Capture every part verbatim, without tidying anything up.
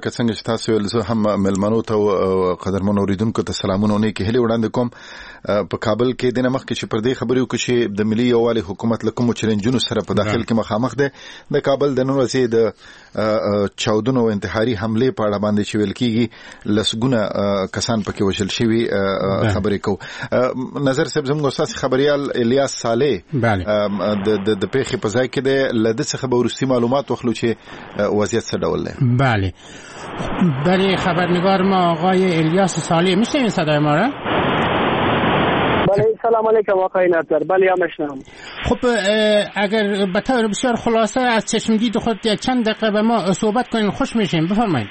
لکه څنګه چې تاسو ول زه هم ملمنو ته او قدرمن اوریدونکو ته سلامونه نه کې هلي وړاندې کوم. په کابل کې د نمخ کې چې پر دې خبرې وکړي چې د ملي یووالي حکومت لکه چیلنجونو سره په داخل کې مخامخ ده. د کابل د نن ورځې د چاودنو انتحاري حمله په اړه باندې چې ویل کېږي لسګونه کسان پکې وژل شوي خبرې کو. نظر صاحب زموږ استاد خبريال الیاس صالح د د پیښې په ځای کې د لده څخه به ورستي معلومات واخلو چې وضعیت څه ډول ده. بله، برای خبرنگار ما آقای الیاس صالح میشنوید صدای ما را؟ بله، سلام علیکم آقای نظر. بله یا میشنوم. خب اگر به طور بسیار خلاصه از چشم دید خود چند دقیقه به ما صحبت کنین خوش میشیم. بفرمایید.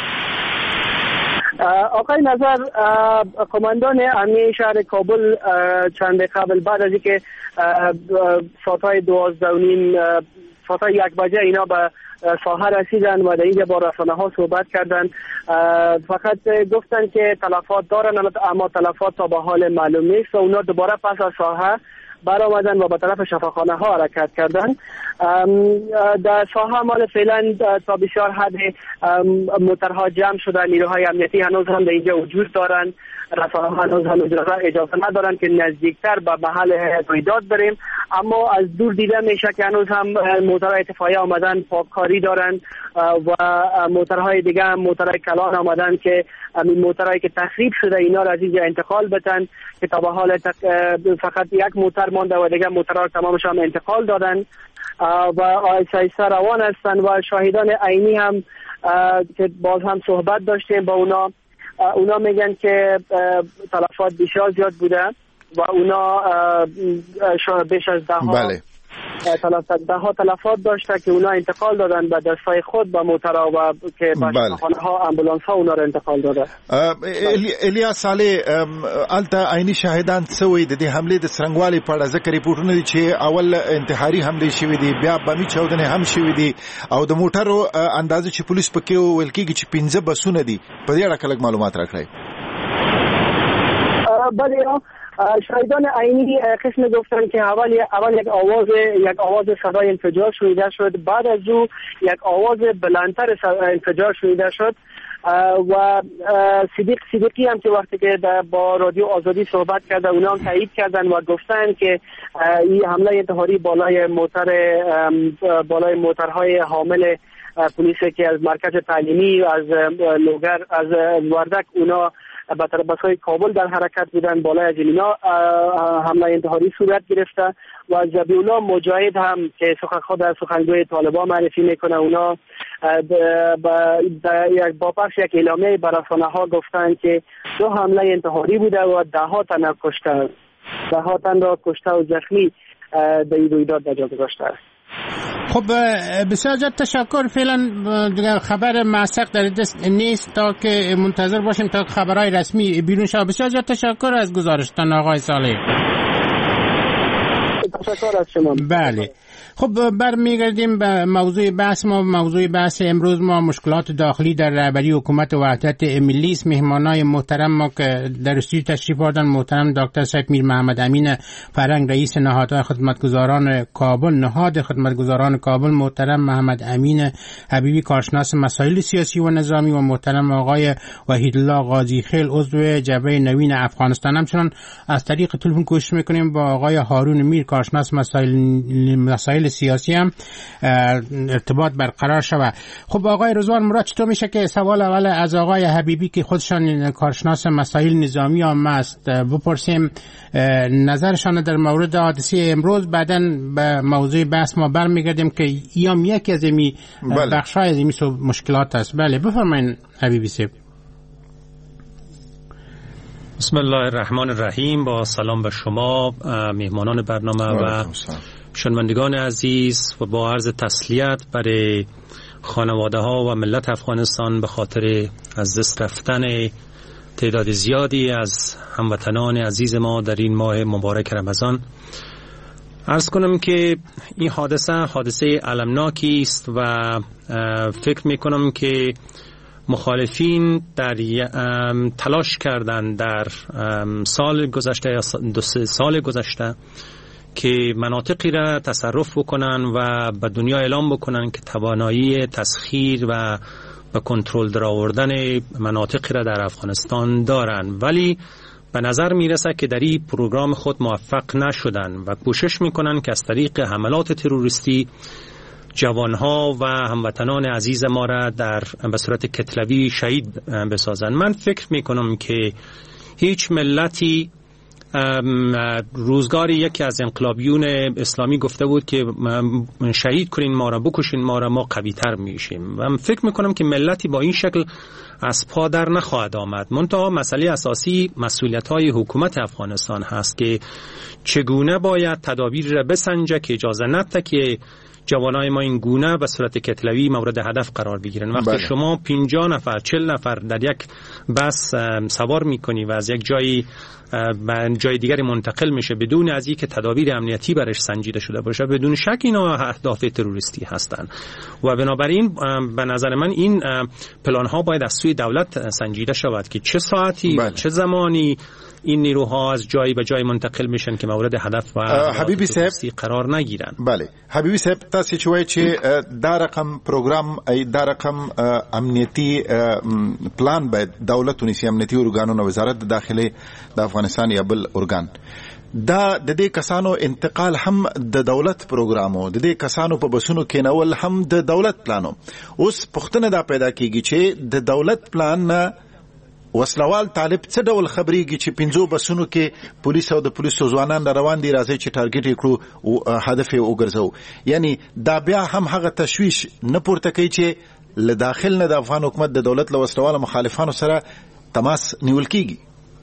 آقای نظر، قماندان امنیه شهر کابل چند قبل بعد از اینکه ساعتهای دوازده و نیم ساعتهای یک بجه اینا به ساحه رسیدن و در اینجا با رسانه ها صحبت کردن، فقط گفتن که تلفات دارن اما تلفات تا به حال معلوم نیست و اونا دوباره پس از ساحه برآمدن و به طرف شفاخانه ها حرکت کردن. در ساحه مال فعلا تا بسیار حد موترها جمع شدن، نیروهای امنیتی هنوز هم در اینجا وجود دارن، رسانه ها هنوز هم اجازه ندارن که نزدیکتر به محل رویداد بریم، اما از دور دیده میشه که هنوز هم موترهای اتفاقی آمدن پاککاری دارن و موترهای دیگه هم موترهای کلان آمدن که این موترهایی که تخریب شده اینا را از اینجا انتقال بدن که تا به حال فقط یک موتر مانده و دیگه موترها تمامشان انتقال دادن و آیسته آیسته روان هستن و شاهدان عینی هم که باز هم صحبت داشتیم با اونا، اونا میگن که تلفات بسیار زیاد بوده و اونا بیش از ده ها بله. تلفات ده ها تلفات داشته که اونا انتقال دادن به دستای خود به موترها و که به شفاخانه ها امبولانس ها اونا رو انتقال داده. الیاس صالح، البته عیني شاهدان سوي د دې حمله د څرنګوالي په اړه ذکر ریپورتونه دي چې اول انتحاري حمله شوې دي، بیا بمي چاودنې هم شوې دي او د موټرو اندازه چې پولیس پکې ویل کېږي چې پنځه بسونه دي. په دې اړه کلک معلومات راکړئ. بله، شاهدان عینی قسم گفتن که اول اول یک آواز یک آواز صدای انفجار شنیده شد، بعد از او یک آواز بلندتر انفجار شنیده شد و صدیق صدیقی هم که وقتی که با رادیو آزادی صحبت کرده اونا هم تایید کردن و گفتن که این حمله انتحاری بالای موتر بالای موترهای حامل پلیس که از مرکز تعلیمی از لوگر از وردک اونا به طرف بسای کابل در حرکت بودن، بالای از اینا حمله انتحاری صورت گرفته و ذبیح‌الله مجاهد هم که سخن خود از سخنگوی طالبان معرفی میکنه اونا با پخش یک اعلامیه به رسانه ها گفتن که دو حمله انتحاری بوده و ده ها تن کشته ده ها تن را کشته و زخمی در این رویداد به جا گذاشته است. خب بسیار زیاد تشکر. فعلا دیگه خبر معسق در دست نیست تا که منتظر باشیم تا خبرهای رسمی بیرون شود. بسیار زیاد تشکر از گزارشتان آقای صالح. تشکر از شما. بله، خب برمیگردیم به موضوع بحث ما. موضوع بحث امروز ما مشکلات داخلی در رهبری حکومت وحدت ملی است. مهمانای محترم ما که در استودیو تشریف آوردن محترم دکتر سید میر محمد امین فرنگ رئیس نهادهای خدمتگزاران کابل، نهاد خدمتگزاران کابل، محترم محمد امین حبیبی کارشناس مسائل سیاسی و نظامی و محترم آقای وحیدالله قاضی خیل عضو جبهه نوین افغانستان. همچنان از طریق تلفن کوشش میکنیم با آقای هارون میر کارشناس مسائل مسائل سیاسی هم ارتباط برقرار شود. خب آقای رضوان مراد، چطور میشه که سوال اول از آقای حبیبی که خودشان کارشناس مسائل نظامی هم است بپرسیم نظرشان در مورد حادثه امروز، بعداً به موضوع بحث ما برمیگردیم که ایام یکی از این بخش‌های از این مشکلات است. بله بفرمایید حبیبی صاحب. بسم الله الرحمن الرحیم. با سلام به شما مهمانان برنامه و شنوندگان عزیز و با عرض تسلیت برای خانواده ها و ملت افغانستان به خاطر از دست رفتن تعداد زیادی از هموطنان عزیز ما در این ماه مبارک رمضان. عرض کنم که این حادثه حادثه المناکی است و فکر می کنم که مخالفین در تلاش کردن در سال گذشته یا دو سه سال گذشته که مناطقی را تصرف بکنن و به دنیا اعلام بکنن که توانایی تسخیر و به کنترل در آوردن مناطقی را در افغانستان دارند، ولی به نظر میرسه که در این پروگرام خود موفق نشدن و کوشش میکنن که از طریق حملات تروریستی جوانها و هموطنان عزیز ما را در به صورت کتلوی شهید بسازن. من فکر میکنم که هیچ ملتی روزگاری یکی از انقلابیون اسلامی گفته بود که شهید کنین ما را، بکشین ما را، ما قوی تر میشیم. و فکر میکنم که ملتی با این شکل از پا در نخواهد آمد. منتها مسئله اساسی مسئولیت های حکومت افغانستان هست که چگونه باید تدابیر را بسنجه که اجازه نده که جوانای ما این گونه به صورت کتلوی مورد هدف قرار بگیرن. وقتی بله. شما پنجاه نفر چهل نفر در یک بس سوار میکنی و از یک جایی به جای دیگری منتقل میشه بدون از اینکه تدابیر امنیتی برش سنجیده شده باشه، بدون شک اینا اهداف تروریستی هستند و بنابراین به نظر من این پلان ها باید از سوی دولت سنجیده شود که چه ساعتی بله. چه زمانی این نیروها از جایی به جای منتقل میشن که مورد هدف و حبیبی صاحب قرار نگیرن. بله حبیبی صاحب تاسو چې وایي چې دا رقم پروګرام دا رقم امنیتی پلان باید دولت ونیسي، امنیتی ارګانونه، وزارت داخله د افغانستان یا بل ارګان. دا د دې کسانو انتقال هم د دولت پروګرامو، د دې کسانو په بسونو کېنول هم د دولت پلانو. اوس پښتنه دا پیدا کیږي چې د دولت پلان نه وسلوال طالب څه ډول خبرېږي چې پنځو بسونو کې پولیس او د پولیسو ځوانان روان دي، راځي چې ټارګټ کړو او هدف یې وګرځو. یعنی دا بیا هم هغه تشویش نه پورته کوي چې له داخل نه د افغان حکومت د دولت له وسلوال مخالفانو سره تماس نیول کیږي.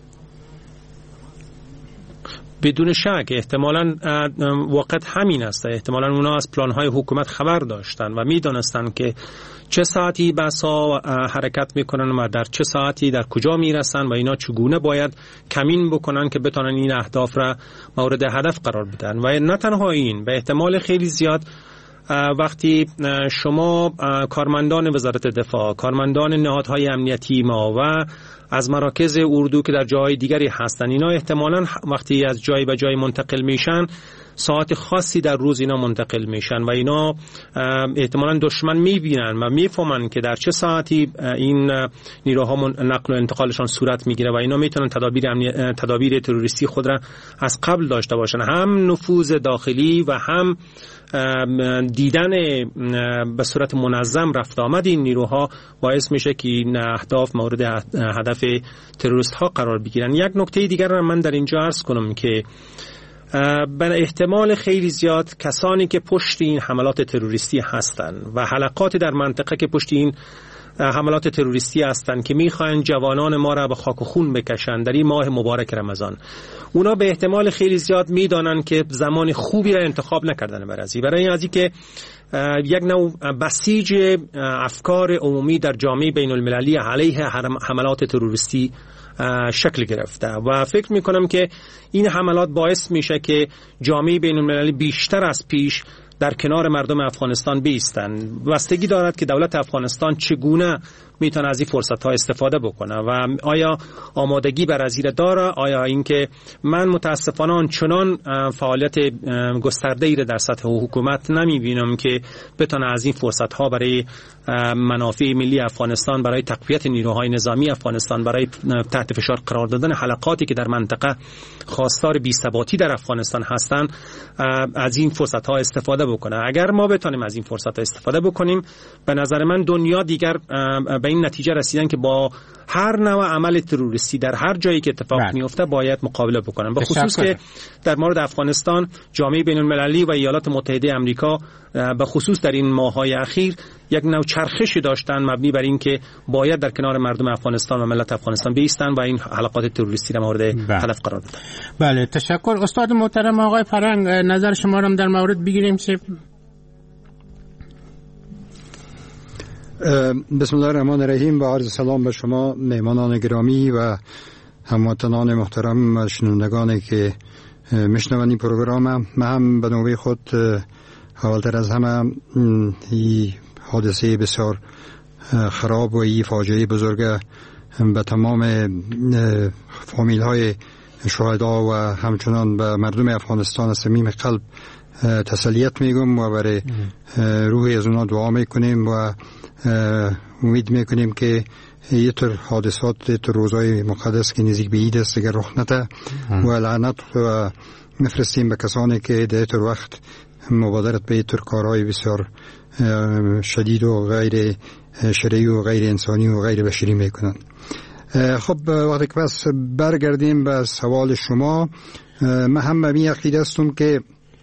بدون شک احتمالاً وقت همین است. احتمالاً اونا از پلان‌های حکومت خبر داشتن و می‌دانستن که چه ساعتی بسا حرکت میکنن و در چه ساعتی در کجا میرسن و اینا چگونه باید کمین بکنن که بتونن این اهداف را مورد هدف قرار بدن. و نه تنها این، به احتمال خیلی زیاد وقتی شما کارمندان وزارت دفاع، کارمندان نهادهای امنیتی ما و از مراکز اردو که در جای دیگری هستن، اینا احتمالاً وقتی از جای به جای منتقل میشن ساعت خاصی در روز اینا منتقل میشن و اینا احتمالاً دشمن میبینن و میفهمن که در چه ساعتی این نیروها نقل و انتقالشان صورت میگیره و اینا میتونن تدابیر تدابیر تروریستی خود را از قبل داشته باشن. هم نفوذ داخلی و هم دیدن به صورت منظم رفت آمد این نیروها باعث میشه که این اهداف مورد هدف تروریست ها قرار بگیرن. یک نکته دیگر را من در اینجا عرض کنم که به احتمال خیلی زیاد کسانی که پشت این حملات تروریستی هستند و حلقات در منطقه که پشت این حملات تروریستی هستند که میخواهند جوانان ما را به خاک و خون بکشن در این ماه مبارک رمضان، اونا به احتمال خیلی زیاد میدانن که زمان خوبی را انتخاب نکردن برای ازی برای ازی که یک نوع بسیج افکار عمومی در جامعه بین المللی علیه حملات تروریستی شکل گرفته و فکر میکنم که این حملات باعث میشه که جامعه بین المللی بیشتر از پیش در کنار مردم افغانستان بیستن. بستگی دارد که دولت افغانستان چگونه میتونه از این فرصت ها استفاده بکنه و آیا آمادگی بر ازیر داره، آیا اینکه من متاسفانه چنان فعالیت گسترده ای در سطح حکومت نمیبینم که بتونه از این فرصت ها برای منافع ملی افغانستان، برای تقویت نیروهای نظامی افغانستان، برای تحت فشار قرار دادن حلقاتی که در منطقه خواستار بی‌ثباتی در افغانستان هستند از این فرصت ها استفاده بکنه. اگر ما بتونیم از این فرصت ها استفاده بکنیم، به نظر من دنیا دیگر به این نتیجه رسیدن که با هر نوع عمل تروریستی در هر جایی که اتفاق میفته باید مقابله بکنن. به خصوص که در مورد افغانستان جامعه بین المللی و ایالات متحده آمریکا به خصوص در این ماه‌های اخیر یک نوع چرخشی داشتن مبنی بر این که باید در کنار مردم افغانستان و ملت افغانستان بایستن و این حلقات تروریستی را مورد هدف قرار بدن. بله، تشکر استاد محترم. آقای فرنگ، نظر شما را در مورد بگیریم. چه بسم الله الرحمن الرحیم. با عرض سلام به شما مهمانان گرامی و هموطنان محترم و شنوندگانی که میشنون این پروگرام. من هم به نوبه خود اولتر از همه این حادثه بسیار خراب و این فاجعه بزرگ به تمام فامیل های شهدا و همچنان به مردم افغانستان از صمیم قلب تسلیت میگم و برای روح از اونا دعا میکنیم و امید میکنیم که یه طور حادثات تو روزهای مقدس که نزدیک به عید است دیگر رخ نده و لعنت و میفرستیم به کسانی که در طور وقت مبادرت به طور کارهای بسیار شدید و غیر شرعی و غیر انسانی و غیر بشری میکنند. خب وقتی که پس برگردیم به سوال شما، من هم به این عقیده هستم که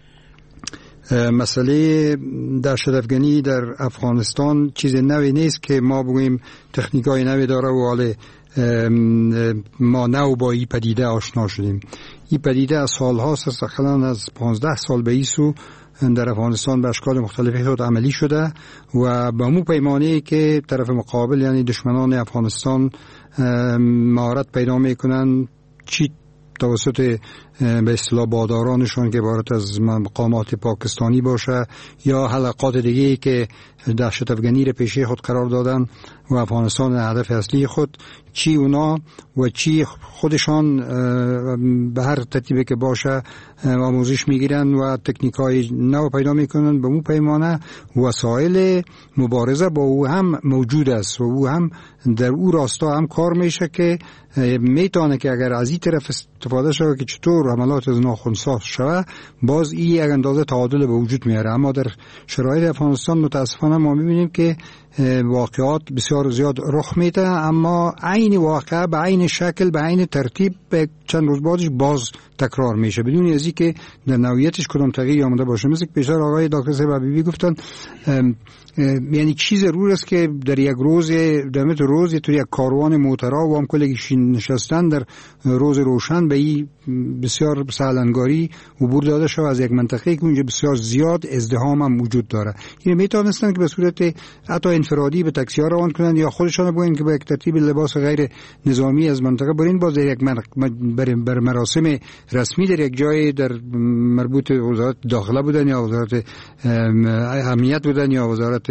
مسئله دهشت‌افکنی در افغانستان چیز نوی نیست که ما بگوییم تکنیکای نوی داره و حالا ما نو با این پدیده آشنا شدیم. این پدیده از سالهاست، استقلاً از پانزده سال به این سو در افغانستان به اشکال مختلفی خود عملی شده و به مو پیمانه که طرف مقابل یعنی دشمنان افغانستان مهارت پیدا میکنن، چی توسط به اصطلاح بادارانشون که عبارت از مقامات پاکستانی باشه یا حلقات دیگه که دهشت افغانی را پیشه خود قرار دادن و افغانستان هدف اصلی خود، چی اونا و چی خودشان به هر ترتیبی که باشه آموزش میگیرن و تکنیکای نو پیدا میکنن. به مو پیمانه وسایل مبارزه با او هم موجود است و او هم در او راستا هم کار میشه که میتونه که اگر از این طرف استفاده شود که چطور عملات از ناخنسا شود، باز این یک اندازه تعادل به وجود میاره. اما در شرایط افغانستان متاسفانه ما میبینیم که واقعات بسیار زیاد رخ میده، اما عین واقعه به عین شکل به عین ترتیب به چند روز بعدش باز تکرار میشه بدون از اینکه در نوعیتش کدام تغییری آمده باشه. مثل که پیشتر آقای دکتر صاحب حبیبی گفتن، یعنی چیز ضرور است که در یک روز در مت روز تو یک کاروان موترا و هم کلگی نشستن در روز روشن به این بسیار سالنگاری عبور داده شود از یک منطقه که اونجا بسیار زیاد ازدحام هم وجود داره. یعنی میتونستن که به صورت حتی انفرادی به تاکسی ها روان کنند یا خودشان بگوین که به یک ترتیب لباس غیر نظامی از منطقه برین، باز در یک بر مراسم رسمی در یک جای در مربوط وزارت داخله بودن یا وزارت امنیت بودن یا وزارت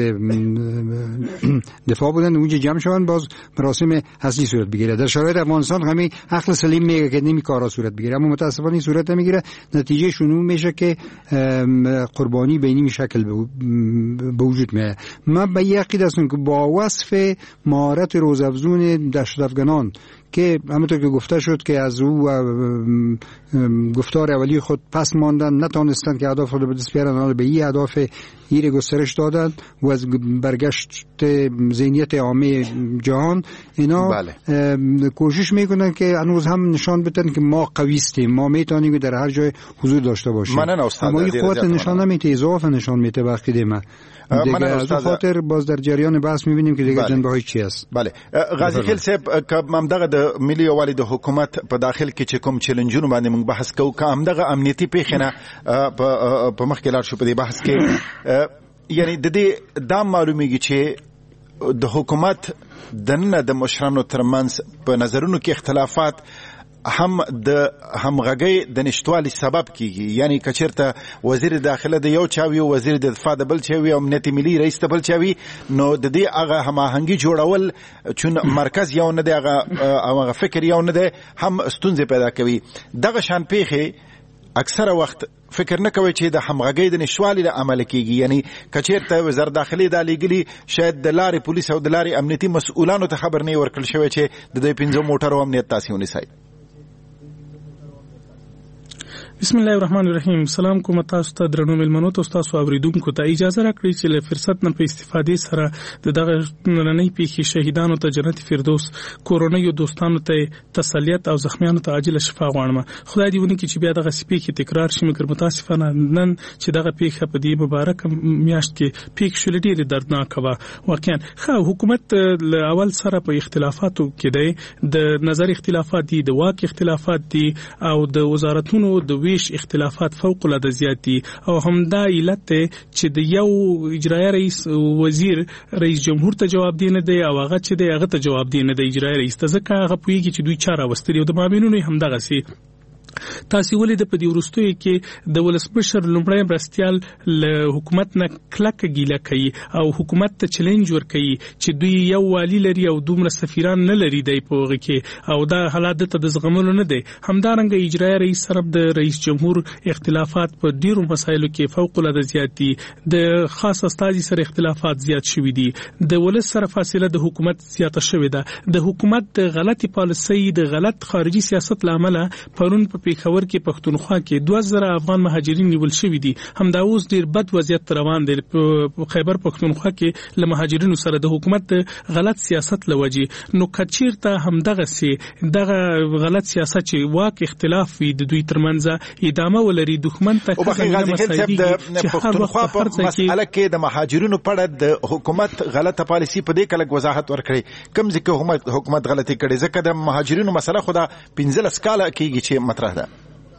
دفاع بودن اونجا جمع شوند، باز مراسم اصلی صورت بگیره. در شرایط افغانستان همین عقل سلیم میگه که نمی کارا صورت بگیره، اما متاسفانه این صورت نمیگیره. نتیجه شنو میشه که قربانی به این شکل به وجود میاد. من به یقین هستم که با وصف مهارت روزافزون دهشت افغانان که همونطور که گفته شد که از او گفتار اولی خود پس ماندن، نتونستن که اهداف خود به دست بیارن، حالا به این اهداف ایره گسترش دادن و از برگشت ذهنیت عامه جهان اینا بله. کوشش میکنن که هنوز هم نشان بدن که ما قوی هستیم، ما میتونیم در هر جای حضور داشته باشیم. اما این قوت نشان نمیده، اضافه نشان میده وقتی ما من از خاطر باز در جریان بحث میبینیم که دیگه جنبه های چی است. بله غازی خیل صاحب که ممدغه د ملي یووالي د حکومت په داخل کې چې کوم چیلنجونه باندې موږ بحث کوو، که همدغه امنیتي پیښه په مخ کې لاړ شو په دې بحث کې، یعنی د دې دا معلومیږي چې د حکومت دننه د مشرانو ترمنځ په نظرونو کې اختلافات هم د همغږۍ د نشټوالي سبب کیږي. یعنی کچرته وزیر داخله د یو چاوي، وزیر د دفاع د بل چاوي، امنیت ملي رئیس د بل چاوي، نو د دې هغه هماهنګي جوړول چون مرکز یو نه دی، هغه هغه فکر یو نه دی، هم ستونزې پیدا کوي. دغه شان پیښې اکثره وخت فکر نه کوي چې د همغږۍ د نشوالي له عمل کیږي. یعنی کچیرته وزارت داخلي د لګلي شاید د لارې پولیس او د لارې امنیتي مسؤلانو ته خبر نه ورکړل شوی چې د دې پنځو موټرو امنیت تاسو ونیسئ. بسم الله الرحمن الرحیم. سلام کوم تاسو ته درنو ملمنو ته تاسو اوریدونکو ته اجازه راکړئ چې له فرصت نه په استفادې سره د دغه نننۍ پیښې شهیدانو ته جنت فردوس، کورونیو دوستانو ته تسلیت او زخمیانو ته عاجل شفا غواړم. خدای دې ونی کې چې بیا دغه سپیکې تکرار شي، مګر متاسفانه نن چې دغه پیښه په دې مبارک میاشت کې پیښ شول ډېر دردناک و. واقعا خو حکومت له اول سره په اختلافاتو کې دی، د نظر اختلافات دي، د واک اختلافات دي او د وزارتونو د ویش اختلافات فوق العاده زیات دي. او همدا علت چې د یو اجرایی رئیس وزیر رئیس جمهور ته جواب دی نه دی او هغه چې دی هغه ته جواب دی نه دی اجرایی رئیس ته، ځکه هغه پوهیږي چې دوی چاره وستري او د مامینونو همدغه سي تاسو ولې د پدې ورستوي کې د ولسمشر لومړی مرستيال له حکومت نه کلک ګیله کوي او حکومت ته چیلنج ور کوي چې دوی یو والی لري او دومره سفیران نه لري دی په وګه کې او دا حالات ته د زغملو نه دی. همدارنګه اجرایی رئیس سره د رئیس جمهور اختلافات په ډیرو مسایلو کې فوق العاده زیات دي. د خاص استاذي سره اختلافات زیات شوي دي. د ولس سره فاصله د حکومت زیاته شوې ده. د حکومت د غلطي پالیسۍ د غلط خارجي سیاست لامل پرون په پیښور کې پښتونخوا کې دوه زره افغان مهاجرین نیول شوي دي. همدا اوس ډیر بد وضعیت روان دی په خیبر پښتونخوا کې له مهاجرینو سره د حکومت غلط سیاست لوجه. نو کچیرته همدغه سي دغه غلط سیاست چې واک اختلاف وي د دوی ترمنځ ادامه ولري دښمن ته د پښتونخوا په مسأله کې د مهاجرینو په اړه د حکومت غلطه پالیسی په دې کله وضاحت ورکړي کوم ځکه حکومت غلطي کړي ځکه د مهاجرینو مسله خو دا پنځلس کاله کېږي چې مطرح ده.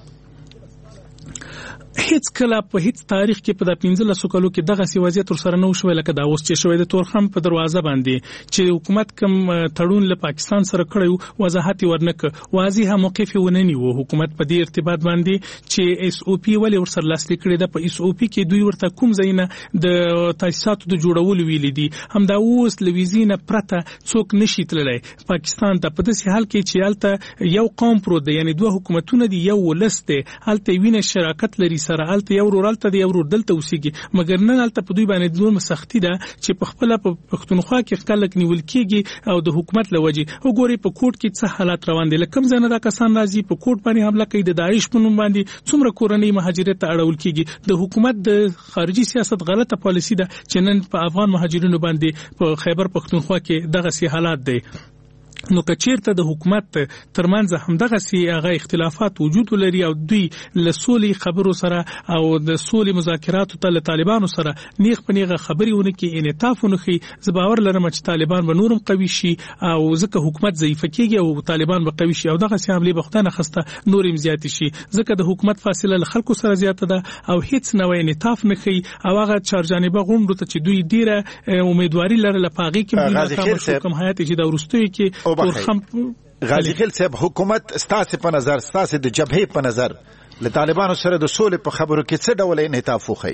هیڅ کله په هیڅ تاریخ کې په د پنځلس کلو کې دغه سی وضعیت سره نه شوی لکه دا اوس چې شوی د تورخم په دروازه باندې چې حکومت کوم تړون له پاکستان سره کړی وضاحت ورنک واضحه موقف ونني وو حکومت په دې ارتباط باندې چې اس او پی ولې ورسره لاسلیک کړی د په اس او پی کې دوی ورته کوم ځایونه د تاسیساتو د جوړولو ویل دي. همدا اوس لویزینه پرته څوک نشي تللی پاکستان ته په داسې حال کې چې الته یو قوم پرو دی یعنی دوه حکومتونه دي یو ولست الته وینه شراکت لري سره الته یو ورالته دی یو دلته اوسېږي مګر نن الته په دوی باندې دوه سختي ده چې په خپل په پښتونخوا کې خلک نیول کېږي او د حکومت لوجي وګوري په کوټ کې څه حالات روان دي لکه ځنه دا کسان راځي په کوټ باندې حمله کوي د داعش په نوم باندې څومره کورنۍ مهاجرت ته اړول کېږي. د حکومت د خارجي سیاست غلطه پالیسی ده چې نن په افغان مهاجرینو باندې په خیبر پښتونخوا کې دغه سي حالات دي. نو کچیرته د حکومت ترمنځ همدغه سي هغه اختلافات وجود لري او دوی له سولې خبرو سره او د سولې مذاکراتو ته له طالبانو سره نیغ په نیغه خبري ونه کې انعطاف ونه خي زباور لرم چې طالبان به نورم قوي شي او ځکه حکومت ضعیف کېږي او طالبان به قوي شي او دغه سي حمله بختانه خسته نورم زیات شي ځکه د حکومت فاصله له خلکو سره زیاته ده او هیڅ نوې انعطاف نه خي او هغه چارجانبه غونډو ته چې دوی ډیره امیدواري لرله پاغي کې کوم حیات چې د ورستوي کې غازی خیل صاحب حکومت ستاسو په نظر ستاسو د جبهه په نظر له طالبانو سره د سولې په خبرو کې څه ډول انعطاف وخی؟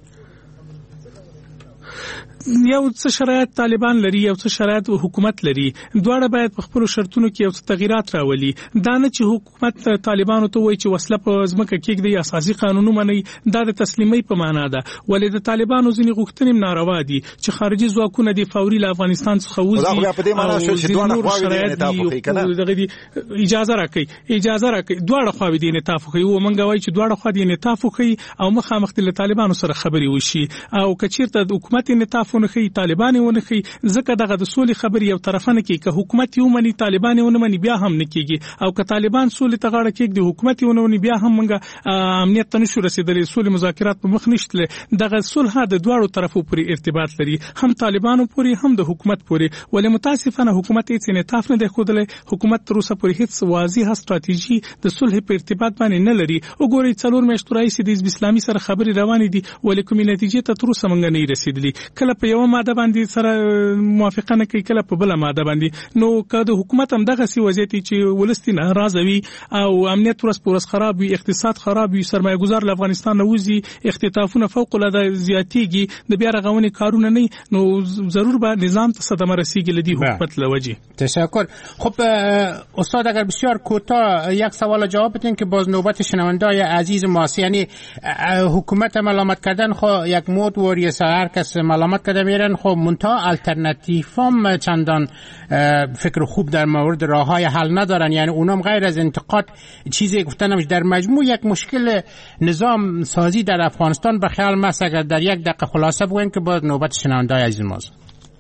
یو څه شرایط طالبان لري یو څه شرایط حکومت لري دواړه باید په خپل شرطونو کې یو څه تغیرات راولي. دا نه چې حکومت طالبانو ته وایي چې وسله په ځمکه کې د اساسي قانونو مني دا د تسلیمي په معنا ده ولې د طالبانو ځینې غوښتنې ناروا دي چې خارجي ځواکونه د فوري له افغانستان څخه وځي او په دې معنا شو چې دواړه خواوې انعطاف وکړي کنه اجازه راکړي اجازه راکړي دواړه خواوې د انعطاف وکړي او منګه وایي چې دواړه خواوې د انعطاف وکړي او مخامخ د طالبانو سره خبري وشي او کچیرته د حکومت انعطاف ونه خي طالبان ونه خي ځکه دغه د سولې خبري یو طرفانه کې که حکومت یو مني طالبان ونه مني بیا هم نه کیږي او که طالبان سولې ته غاړه کېږي د حکومت یو نه بیا هم منګه امنیت ته نشو رسیدلې سولې مذاکرات په مخ نشته دغه صلح د دوړو طرفو پورې ارتباط لري هم طالبانو پورې هم د حکومت پورې ولې متاسفانه حکومت هیڅ انعطاف نه دی ښودلی حکومت تر اوسه پورې هیڅ واضحه ستراتیژي د صلح په ارتباط باندې نه لري. وګورئ څلور میاشتې راځي د حزب اسلامي سره خبري روانې دي ولې کومې نتیجې ته تر اوسه منګه نه رسیدلې کله په یو ماده باندې سره موافقه نه کوي کله په بل ماده باندې. نو که د حکومت هم دغه سی وضعیت چې ولستي ناراضه وي او امنیت ورس پورس خراب وي اقتصاد خراب وي سرمایه‌ګزار له افغانستان نه وځي اختطافونه فوق العاده زیاتېږي د بیا رغونې کارونه نه نو ضرور به نظام ته صدمه رسیږي لدی حکومت لوجه. تشکر. خب استاد اگر بسیار کوتاه یک سوال جواب بدین که باز نوبت شنونده‌های عزیز ماست یعنی حکومت ملامت کردن خو یک مود و ریسه هر کس ملامت کرده میرن خب منتها الटरनेटिव هم چندان فکر خوب در مورد راههای حل ندارن یعنی اونم غیر از انتقاد چیزی گفتنم در مجموع یک مشکل نظام سازی در افغانستان به خیال ماست اگر در یک دقیقه خلاصه بگوین که باز نوبت شنونده‌های عزیز ماست.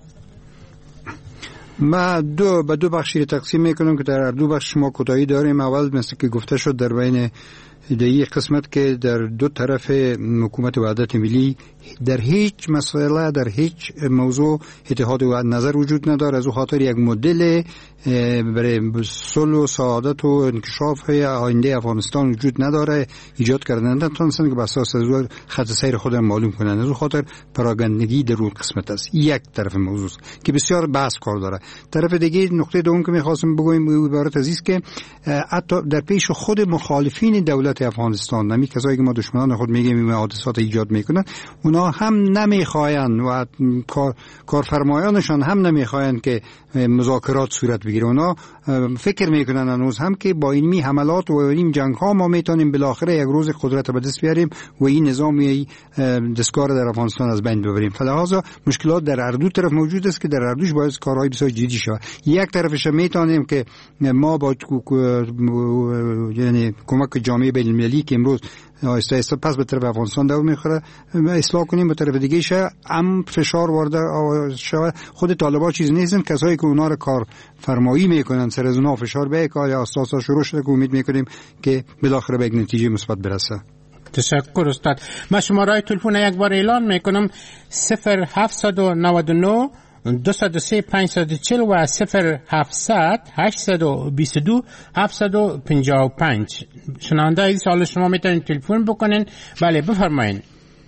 ما دو به دو بخشی تقسیم میکنم که در دو بخش ما کوتاهی داریم. اول مثل که گفته شد در بین در این قسمت که در دو طرف حکومت وحدت ملی در هیچ مسئله در هیچ موضوع اتحاد و نظر وجود نداره. از او خاطر یک مدل برای صلح و سعادت و انکشاف آینده افغانستان وجود نداره، ایجاد کردن نتونستن که بر اساس خط سیر خود معلوم کنن. از او خاطر پراگندگی در اون قسمت است. یک طرف موضوع که بسیار بحث کار داره. طرف دیگه نقطه دوم که می‌خواستم بگویم عبارت از است که حتی در پیش خود مخالفین دولت افغانستان، نمی کسایی که ما دشمنان خود میگیم این حادثات ایجاد میکنن، اونا هم نمیخواین و کار کارفرمایانشان هم نمیخواین که مذاکرات صورت بگیره. اونا فکر میکنن هنوز هم که با این می حملات و این جنگ ها ما میتونیم بالاخره یک روز قدرت به دست بیاریم و این نظام دستکار در افغانستان از بین ببریم. فلحاظا مشکلات در هر دو طرف موجود است که در هر دوش باید کارهای بسیار جدی شود. یک طرفش میتونیم که ما با یعنی کمک جامعه بین المللی که امروز آیسته آیسته پس به طرف افغانستان دو میخوره اصلاح کنیم، به طرف دیگه شه هم فشار وارد شود. خود طالبان چیز نیستن، کسایی که اونا رو کار فرمایی میکنن سر از اونا فشار به کار یا اساسا شروع شده که امید میکنیم که بالاخره به یک نتیجه مثبت برسه. تشکر استاد. من شماره تلفن یک بار اعلان میکنم: صفر هفت نه نه دو صفر سه پنج چهار و صفر هفتصد هشتصد و بیست و دو هفتصد و پنجاه و پنج. شنونده این سوال شما میتونید تلفن بکنین. بله بفرمایید.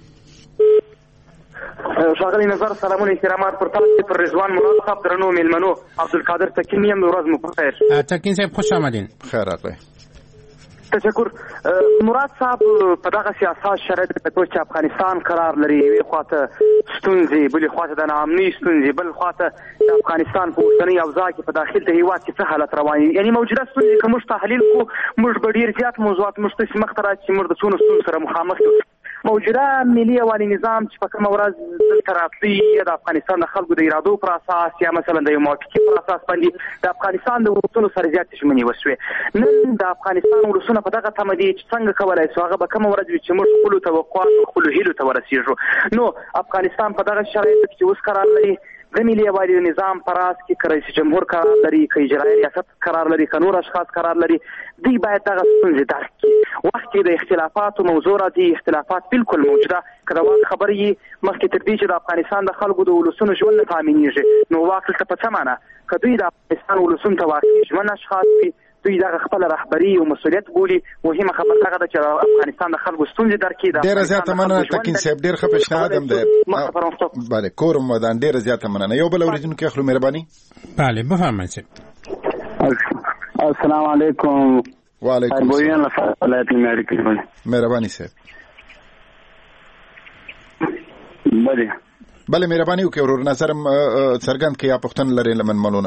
ښاغلی نظر سلامونه احترامات پر تاسو پر رضوان مراد صاحب درنو میلمنو عبدالقادر تکین یم. ورځ مو په خیر. تکین صاحب خوش آمدین. خیر راغلی. تشکر. مراد صاحب په دغه سیاست شرایط په چې افغانستان قرار لري، یوې خواته ستونزې، بلې خواته د ناامنۍ ستونزې، بل خواته د افغانستان په اوسنۍ اوضاع کې په داخل د هېواد کې څه حالت روان دي. یعنې موجوده ستونزې که موږ تحلیل کړو، موږ به ډېر زیات موضوعات موږ ته مخته راشي چې موږ د څونو ستونزو سره مخامخ یو. موجوده ملي یووالي نظام چې په کومه ورځ دلته راتلی یا د افغانستان د خلکو د ارادو پر اساس یا مثلا د یو موافقې پر اساس باندې د افغانستان د ولسونو سره زیاتې ژمنې وشوې. نن د افغانستان ولسونه په دغه تمه دي چې څنګه کولی شو هغه به کومه ورځ وي چې موږ خپلو توقعاتو خپلو هیلو ته ورسېږو. نو افغانستان په دغه شرایطو کې چې اوس قرار لري، د ملي یووالي نظام په راس کې که رئیس جمهور قرار لري، که اجرایي ریاست قرار لري، که نور اشخاص قرار لري، دوی باید دغه ستونزې درک کړي. وخت کې د اختلافاتو موضوع راځي، اختلافات بالکل موجوده. که د واک خبرې یي مخکې تر دې چې د افغانستان د خلکو د ولسونو ژوند نه تامینېږي، نو واک دلته په څه معنی؟ که دوی د افغانستان ولسونو ته واقعي ژمن اشخاص وي، دوی دغه خپل رهبري او مسؤلیت بولي. مهمه خبره دغه ده چې افغانستان د خلکو ستونزې درک کړي. ډېره زیاته مننه تکین صاحب، ډېر ښه پیشنهاد هم دی. بله کورم ودان، ډېره زیاته مننه. یو بل اورېدونکی اخلو، مهرباني. بله بفرمایئ. السلام علیکم. وعلیکم السلام. مهرباني صاحب. بله بله مهرباني وکړئ، ورور نظرم څرګند کړئ یا پوښتنه لرئ له منمنونه.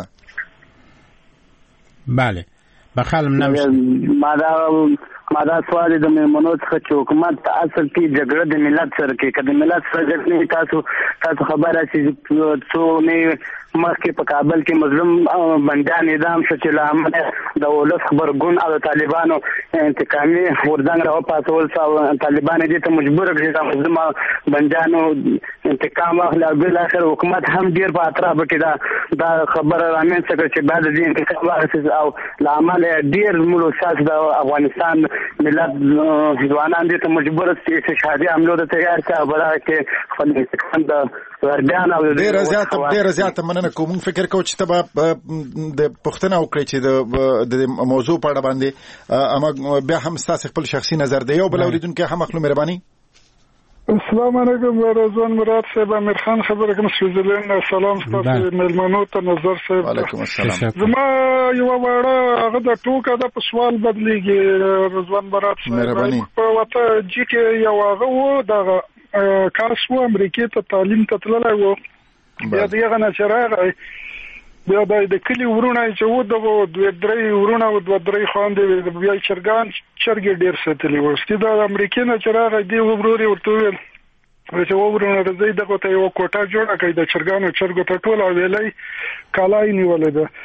بله بخالم نوشت ما دا ما دا سوال د میمونو څخه چې حکومت اصل کې جګړه د ملت سره کوي. که د ملت سره جګړه تاسو تاسو خبره چې څو نه مخکې په کابل کې مظلوم بندیان اعدام شو چې له امله د ولس خبرګون او د طالبانو انتقامي غورځنګ راوپاڅول شو. طالبان دې ته مجبور کړي چې مظلوم بندیانو انتقام واخلي او بالاخره حکومت هم ډېر په اطرافو کې دا دا خبره رامنځته کړه چې بعد دې انتقام واخیست او له امله ډېر ملو ساس د افغانستان ملت ځوانان دې ته مجبور شي چې شهادي حملو ته تیار شي او بلکې کې خپل انتقام د ورډیان او ډېر زیات ډېر زیات مننه کوم. فکر کوم چې تبا د پښتنه وکړي چې د موضوع په اړه باندې اما بیا هم تاسو خپل شخصي نظر دی. یو بل اوریدونکو هم خپل مهرباني. السلام علیکم رضوان مراد صاحب، امیر خان خبره کوم سویزرلند. سلام تاسو ملمنو ته نظر صاحب. وعلیکم السلام. زما یو وړه هغه د ټوکا د پسوال بدلیږي رضوان مراد صاحب. مهرباني. په وته جی کې یو هغه وو دغه کاس وو امریکای ته تعلیم ته تللی وو. بیا دغه نه چرای بیا د کلی ورونه چې وو دغه دوه درې ورونه او دوه درې خواندې بیا چرګان چرګ ډیر ساتلی وو. چې د امریکای نه چرای دی وروري ورته ویل چې ورونه راځي دغه ته یو کوټه جوړه کړي د چرګانو چرګو ته ټول او ویلای کالای نیولې ده.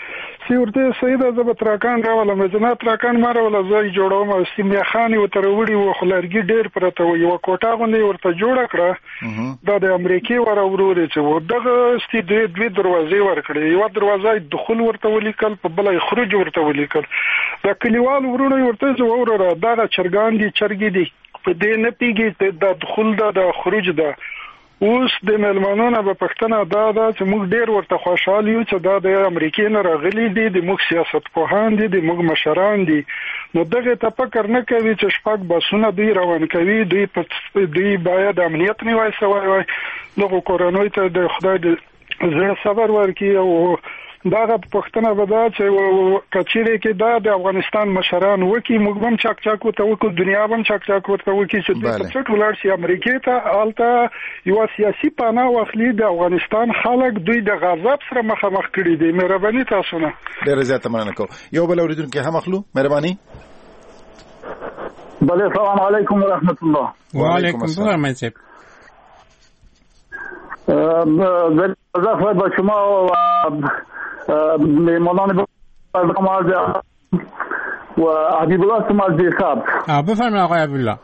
سی ورته سید از به تراکان راولم جنا تراکان ما راول زای جوړوم او سیمه خان و تر وړي و خلرګي ډیر پرته و یو کوټه غونډه ورته جوړ کړه دا د امریکای ور اوروري چې و دغه ستې دوی دوی دروازې ورکړې یو دروازه دخول ورته ولیکل په بلې خروج ورته ولیکل دا کلیوال ورونه ورته چې وروره دا چرګان دي چرګي دي په دې نه پیږي د دخول دا د خروج دا اوس د ملمنونو په پښتنه دا دا چې موږ ډیر ورته خوشاله یو چې دا د امریکای نه راغلي دي د موږ سیاست پوهان دي د موږ مشران دي نو دغه تفکر نه کوي چې شپږ بسونه دوی روان کوي دوی په دوی باید امنیت نه وای سوای وای دغه کورونوي ته د خدای د زړه صبر ورکړي او داغه پښتنه ودا چې کچېره کې دا د افغانستان مشران وکي موږ هم چاک چاک وته وکړو دنیا هم چاک چاک ورته وکي چې د څټ ولر شي امریکای ته الته یو سیاسي پانا واخلي د افغانستان خلک دوی د غضب سره مخامخ کړي دي مهرباني تاسو نه ډیر زیات مننه کوم یو بل اوریدونکو هم اخلو مهرباني بله السلام علیکم ورحمت الله و علیکم السلام منصب زفر با شما میمانان برنامه و حبیب الله سمال دیخاب بفرمایید آقای حبیب الله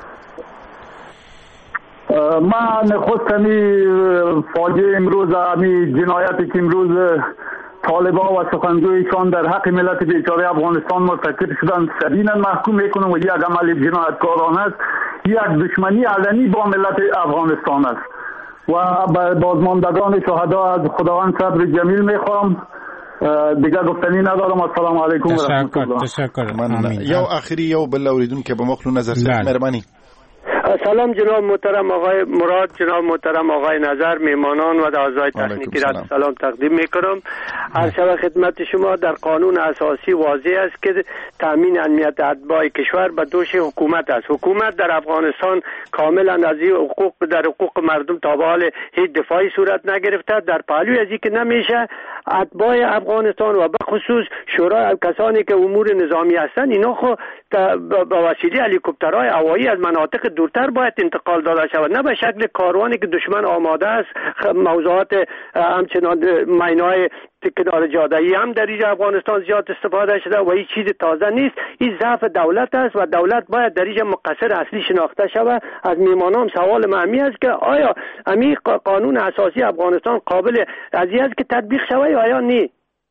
من خود کمی فاجعه امروز امی جنایتی که امروز طالبان و سخنگویشان در حق ملت بیچاره افغانستان مرتکب شدن سبینا محکوم میکنم و یک عمل جنایتکارانه است یک دشمنی علنی با ملت افغانستان است و بازماندگان شهدا از خداوند صبر جمیل میخوام دیگه گفتنی ندارم السلام علیکم و رحمت الله تشکر من یو اخری یو بل اوریدونکو به مخلو نظر سره مهربانی سلام جناب محترم آقای مراد جناب محترم آقای نظر میمانان و اعضای تکنیکی را سلام تقدیم میکنم هر شب خدمت شما در قانون اساسی واضح است که تامین امنیت اتباع کشور به دوش حکومت است حکومت در افغانستان کاملا از این حقوق در حقوق مردم تا به حال هیچ دفاعی صورت نگرفته در پهلوی از اینکه نمیشه اتباع افغانستان و به خصوص شورای کسانی که امور نظامی هستند اینا خو با وسیله هلیکوپترهای هوایی از مناطق دورتر باید انتقال داده شود نه به شکل کاروانی که دشمن آماده است موضوعات همچنان مینای تکنار جاده‌ای هم در اینجا افغانستان زیاد استفاده شده و هیچ چیز تازه نیست این ضعف دولت است و دولت باید در اینجا مقصر اصلی شناخته شود از میمانان سوال مهمی است که آیا امی قانون اساسی افغانستان قابل از این است که تطبیق شود یا آیا نه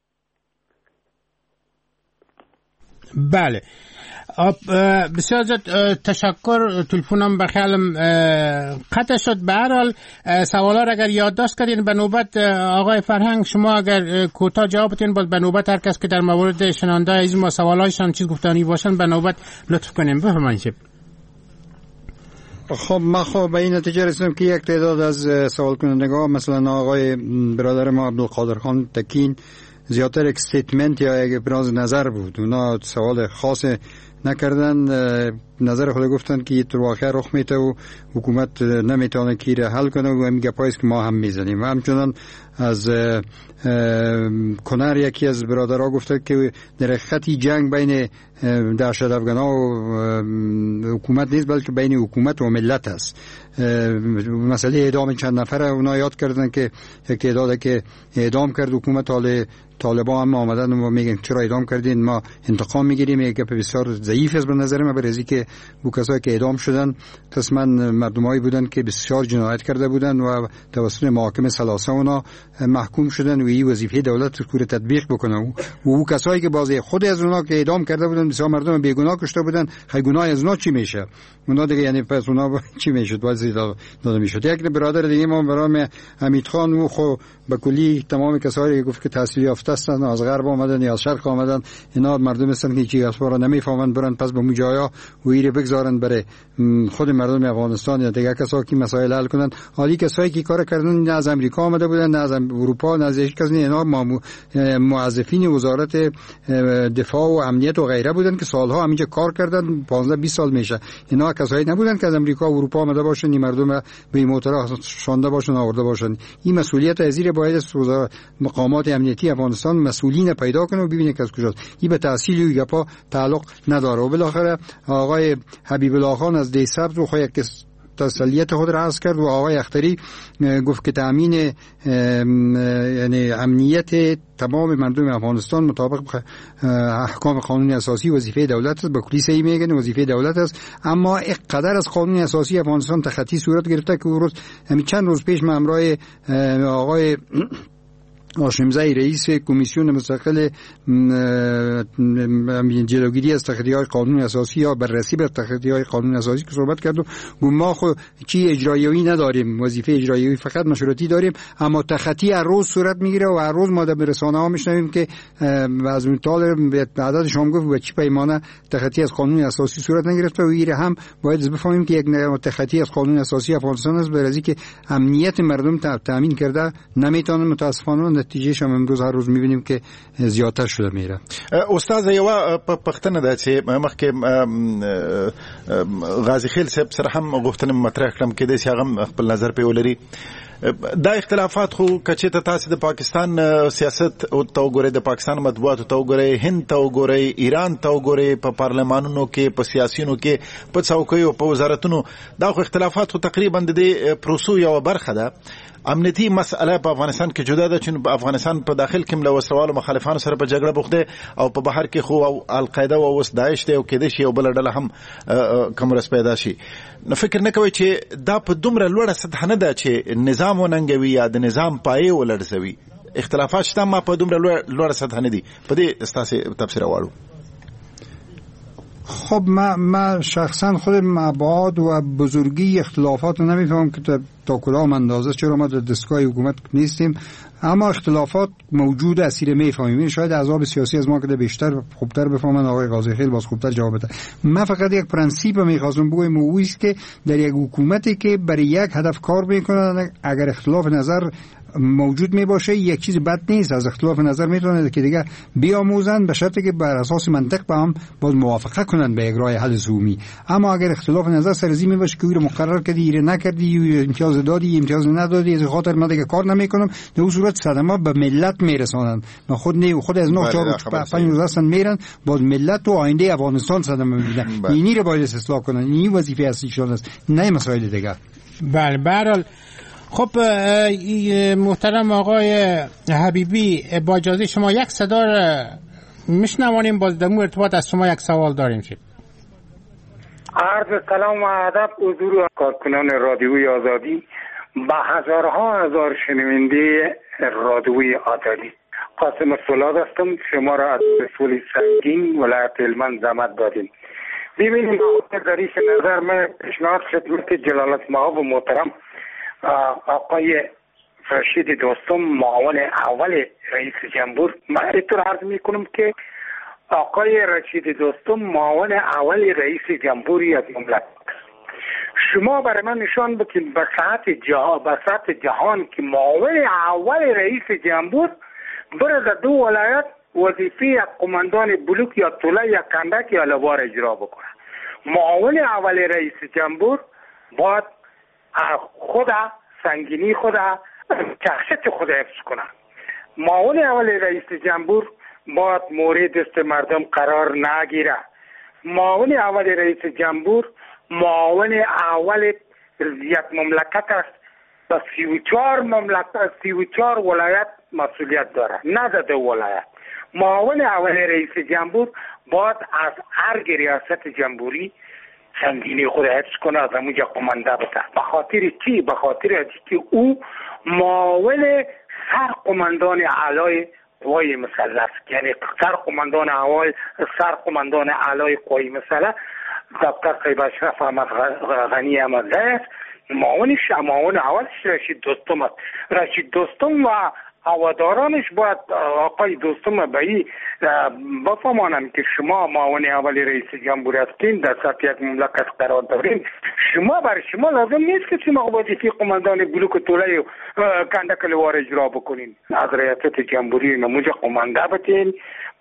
بله بسیار زیاد تشکر تلفنم به خیالم قطع شد به هر حال سوالا را اگر یادداشت کردین به نوبت آقای فرهنگ شما اگر کوتاه جواب بدین باز به نوبت هر کس که در مورد شنونده از ما سوالایشان چیز گفتنی باشن به نوبت لطف کنیم بفرمایید. خب ما خب به این نتیجه رسیدم که یک تعداد از سوال کنندگان مثلا آقای برادر ما عبدالقادر خان تکین زیادتر یک استیتمنت یا یک ابراز نظر بود اونا سوال خاص نکردن نظر خود گفتن که تو واقع رخ میته و حکومت نمیتونه کی را حل کنه و همین گپایست که ما هم میزنیم و همچنان از کنر یکی از برادرها گفته که در خطی جنگ بین دهشت افغان‌ها و حکومت نیست بلکه بین حکومت و ملت است. مسئله اعدام چند نفره اونا یاد کردن که یک تعداد که اعدام کرد حکومت حال طالبان هم آمدن و میگن چرا اعدام کردین ما انتقام میگیریم یک گپ بسیار ضعیف است به نظر من برای که او کسایی که اعدام شدن قسما مردمایی بودن که بسیار جنایت کرده بودن و توسط محاکم ثلاثه اونا محکوم شدن و این وظیفه دولت رو تطبیق بکنه و او کسایی که بازی خود از اونا که اعدام کرده بودن بسیار مردم بیگناه کشته بودن خیلی گناه از اونا چی میشه اونا دیگه یعنی پس اونا چی میشد واسه داده میشد. یک برادر دیگه ما برام حمید خان و خو به کلی تمام کسایی که گفت که تحصیل یافته هستن از غرب آمدن یا از شرق آمدن اینا مردم هستن که چی اسپارا نمیفهمن برن پس به اون جایا و ایره بگذارن برای خود مردم افغانستان یا دیگه کسایی که مسائل حل کنن. حالی کسایی که کار کردن نه از امریکا آمده بودن نه از اروپا نه از هیچ کس نه اینا موظفین وزارت دفاع و امنیت و غیره بودن که سالها همینجا کار کردن پانزده بیست سال میشه. اینا کسایی نبودن که از امریکا و اروپا آمده باشن این مردم به این موتورا شانده باشن آورده باشن. این مسئولیت ازیر باید از مقامات امنیتی افغانستان مسئولین پیدا کنه و ببینه که از کجاست. این به تحصیل و گپا تعلق نداره. و بالاخره آقای حبیب الله خان از دی سبز و خو یک تسلیت خود را عرض کرد و آقای اختری گفت که تامین یعنی امنیت تمام مردم افغانستان مطابق احکام قانون اساسی وظیفه دولت است. به کلی صحیح میگن وظیفه دولت است، اما اقدر از قانون اساسی افغانستان تخطی صورت گرفته که روز همین چند روز پیش من همراه آقای هاشمزی رئیس کمیسیون مستقل جلوگیری از تخطی‌های قانون اساسی یا بررسی بر تخطی‌های قانون اساسی که صحبت کردم، گفت ما خود چی اجرایی نداریم، وظیفه اجرایی فقط مشورتی داریم، اما تخطی هر روز صورت میگیره و هر روز ما در رسانه‌ها میشنویم که از طالب به عدد شام گفت و چی پیمانه تخطی از قانون اساسی صورت نگرفته و ایره هم باید بفهمیم که یک تخطی از قانون اساسی افغانستان است، برای اینکه امنیت مردم تامین کرده نمیتونه. متاسفانه نتیجهش هم امروز هر روز میبینیم که زیادتر شده میره. استاد یو پښتنه ده چې مخکې غازی خیل صاحب سره هم غوښتنه مطرح کړم کې د هغه خپل نظر په ولري. دا اختلافات خو کچته تاسو د پاکستان سیاست او تو ګورې د پاکستان مطبوعات تو ګورې هند تو ګورې ایران تو ګورې په پارلمانونو کې په سیاسيونو کې په څوکیو په وزارتونو دا خو اختلافات خو تقریبا د پروسو یو برخه ده. امنیتی مسئله په افغانستان کې جدا ده چې په افغانستان په داخل کې ملوثوالو مخالفانو سره په جګړه بوخته او په بهر کې خو او القاعده او اوس داعش ته او کې د شی او بل ډله هم کومرس پیدا شي. نو فکر نه کوي چې دا په دومره لوړه سطح نه ده چې نظام وننګوي یا د نظام پایې ولړزوي. اختلافات شته ما په دومره لوړه سطح نه دي. په دې استاسه تفسیر واړو. خب ما ما شخصا خودم ابعاد و بزرگی اختلافات رو نمیفهمم که تا کدام اندازه، چرا ما در دستگاه حکومت نیستیم، اما اختلافات موجود اسیر میفهمیم. شاید احزاب سیاسی از ما که بیشتر خوبتر بفهمن، آقای قاضی خیل باز خوبتر جواب بده. من فقط یک پرنسیپ میخواستم بگم، او است که در یک حکومتی که برای یک هدف کار میکنه، اگر اختلاف نظر موجود می باشه یک چیز بد نیست. از اختلاف نظر میتونه که دیگه بیاموزن، به شرطی که بر اساس منطق با هم باز موافقه کنن به اجرای حل زومی. اما اگر اختلاف نظر سرزی می باشه که او رو مقرر کردی ایره نکردی، امتیاز دادی امتیاز ندادی، از خاطر من دیگه کار نمیکنم، در صورت صدمه به ملت میرسونن. من خود نه خود از نه چهار پنج روز هستن میرن، باز ملت و آینده افغانستان صدمه میبینن. اینی رو باید اصلاح کنن، این وظیفه اصلیشون است، نه مسائل دیگه. بله برحال. خب محترم آقای حبیبی، با اجازه شما یک صدا میشنوانیم، باز در ارتباط از شما یک سوال داریم. شد عرض سلام و ادب حضور کارکنان رادیوی آزادی، با هزارها هزار شنونده رادیوی آزادی. قاسم فولاد هستم، شما را از رسول سنگین ولایت هلمند زحمت دادیم. ببینید در این نظر من پیشنهاد خدمت جلالت مآب و محترم آقای رشید دوستم، معاون اول رئیس جمهور، من اینطور عرض میکنم که آقای رشید دوستم معاون اول رئیس جمهوری از مملکت، شما برای من نشان بدین به سطح جهان به سطح جهان که معاون اول رئیس جمهور بره در دو ولایت وظیفه یک قماندان بلوک یا طوله یا کندک یا لوار اجرا بکنه. معاون اول رئیس جمهور باید خود سنگینی خود شخصیت خود حفظ کنه. معاون اول رئیس جمهور باید مورد دست مردم قرار نگیره. معاون اول رئیس جمهور معاون اول یک مملکت است، با سی و چهار مملکت سی و چهار ولایت مسئولیت داره، نه در دو ولایت. معاون اول رئیس جمهور باید از هر ریاست جمهوری سنگینی خود حفظ کنه، از همونجا قمانده بده. به خاطر چی؟ به خاطر از که او معاون سر قماندان اعلای قوای مسلح، یعنی سر قماندان اول سر قماندان اعلای قوای مسلح دکتر طیب اشرف احمد غنی احمدزی است. معاونش معاون اولش رشید دوستم است. رشید دوستم و هوادارانش باید آقای دوستم بایی بفهمانند که شما معاون اول رئیس جمهوری هستین، در سطح یک مملکت قرار دارین. شما برای شما لازم نیست که شما وظیفه قماندان بلوک طوله و کندک لوار اجرا بکنین. از ریاست جمهوری نموجه قمانده بتین،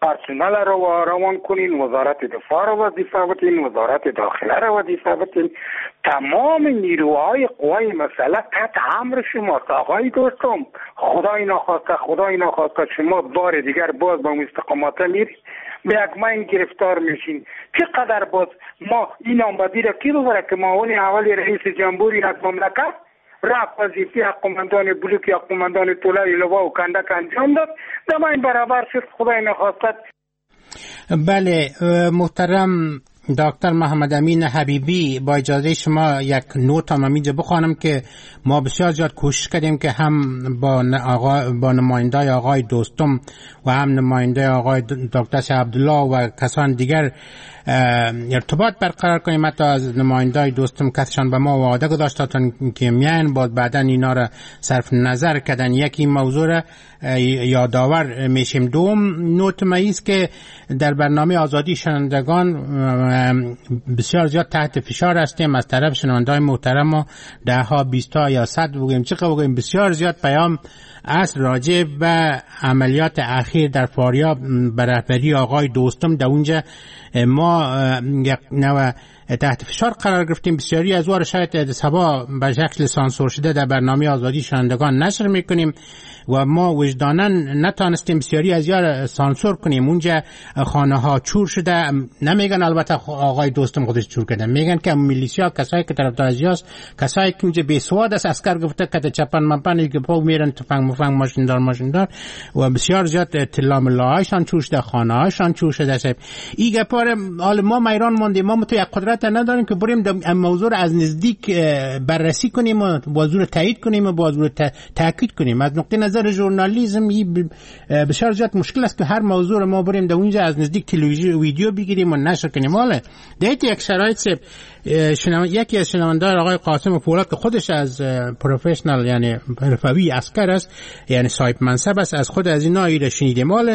پرسنل را روان کنین، وزارت دفاع را وظیفه بتین، وزارت داخله را وظیفه بتین، تمام نیروهای قوای مسلح تحت امر شما. آقای دوستم، خدای نخواسته خدای نخواسته شما بار دیگر باز با استقامت میری به یک مین گرفتار میشین. چقدر باز ما این آمدی را کی ببره که معاون اول رئیس جمهوری از مملکت رفت وظیفه قماندان بلوک یا قماندان طلای لوا و کندک انجام داد، در این برابر شد خدای نخواسته. بله محترم دکتر محمد امین حبیبی، با اجازه شما یک نوت هم اینجا بخوانم که ما بسیار زیاد کوشش کردیم که هم با آقای با نمایندای آقای دوستم و هم نماینده آقای دکتر عبدالله و کسان دیگر ارتباط برقرار کنیم. حتی از نمایندای دوستم کسشان به ما وعده گذاشتن که میان باز بعدا اینا را صرف نظر کردن. یکی موضوع را یادآور میشیم. دوم نوت ماییست که در برنامه آزادی شنوندگان بسیار زیاد تحت فشار هستیم از طرف شنوندای محترم و ده ها بیست ها یا صد بگویم چقدر بگویم بسیار زیاد پیام از راجع به عملیات اخیر در فاریاب به رهبری آقای دوستم در اونجا ما یک نوع تحت فشار قرار گرفتیم. بسیاری از وار شاید سبا به شکل سانسور شده در برنامه آزادی شنوندگان نشر میکنیم و ما وجدانا نتانستیم بسیاری از یار سانسور کنیم. اونجا خانه ها چور شده، نمیگن البته آقای دوستم خودش چور کرده، میگن که میلیشیا کسایی که طرفدار ازیاست، کسایی که اونجا بی سواد است، اسکر گفته که چپن منپن که پا میرن تفنگ مفنگ ماشین دار ماشین دار و بسیار زیاد اطلاع ملاهایشان چور شده، خانه هاشان چور شده. صاحب این گپاره حال ما میران مونده، ما تو یک قدرت نداریم که بریم در موضوع رو از نزدیک بررسی کنیم و موضوع رو تایید کنیم و موضوع رو تاکید کنیم. از نقطه نظر ژورنالیسم این بسیار زیاد مشکل است که هر موضوع رو ما بریم در اونجا از نزدیک تلویزیون ویدیو بگیریم و نشر کنیم. حالا در یک شرایط شنو... یکی از شنوندگان آقای قاسم پولاد که خودش از پروفشنال یعنی حرفه‌ای عسکر است، یعنی صاحب منصب است، از خود از اینا ایره شنیدیم. حالا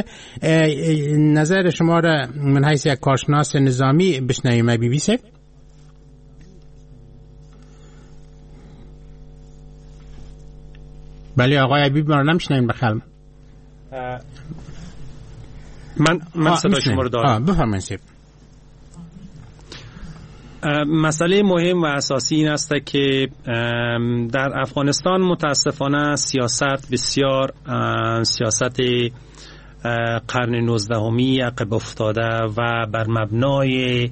نظر شما را من حیث یک کارشناس نظامی بشنویم. بی بی سی بله آقای حبیب ما رو نمیشنویم بخلم. من من صدا شما رو دارم. بفرمایید. مسئله مهم و اساسی این است که در افغانستان متاسفانه سیاست بسیار سیاست قرن نوزدهمی عقب افتاده و بر مبنای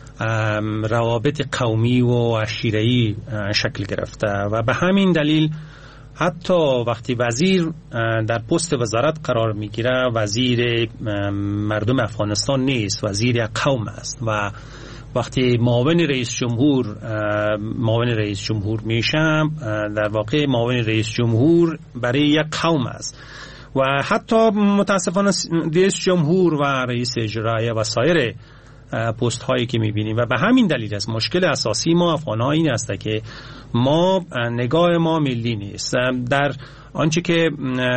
روابط قومی و عشیره‌ای شکل گرفته و به همین دلیل حتی وقتی وزیر در پست وزارت قرار میگیره وزیر مردم افغانستان نیست، وزیر یک قوم است و وقتی معاون رئیس جمهور معاون رئیس جمهور میشه در واقع معاون رئیس جمهور برای یک قوم است و حتی متاسفانه رئیس جمهور و رئیس اجرایی و سایر پست هایی که میبینیم و به همین دلیل است مشکل اساسی ما افغان ها این است که ما نگاه ما ملی نیست. در آنچه که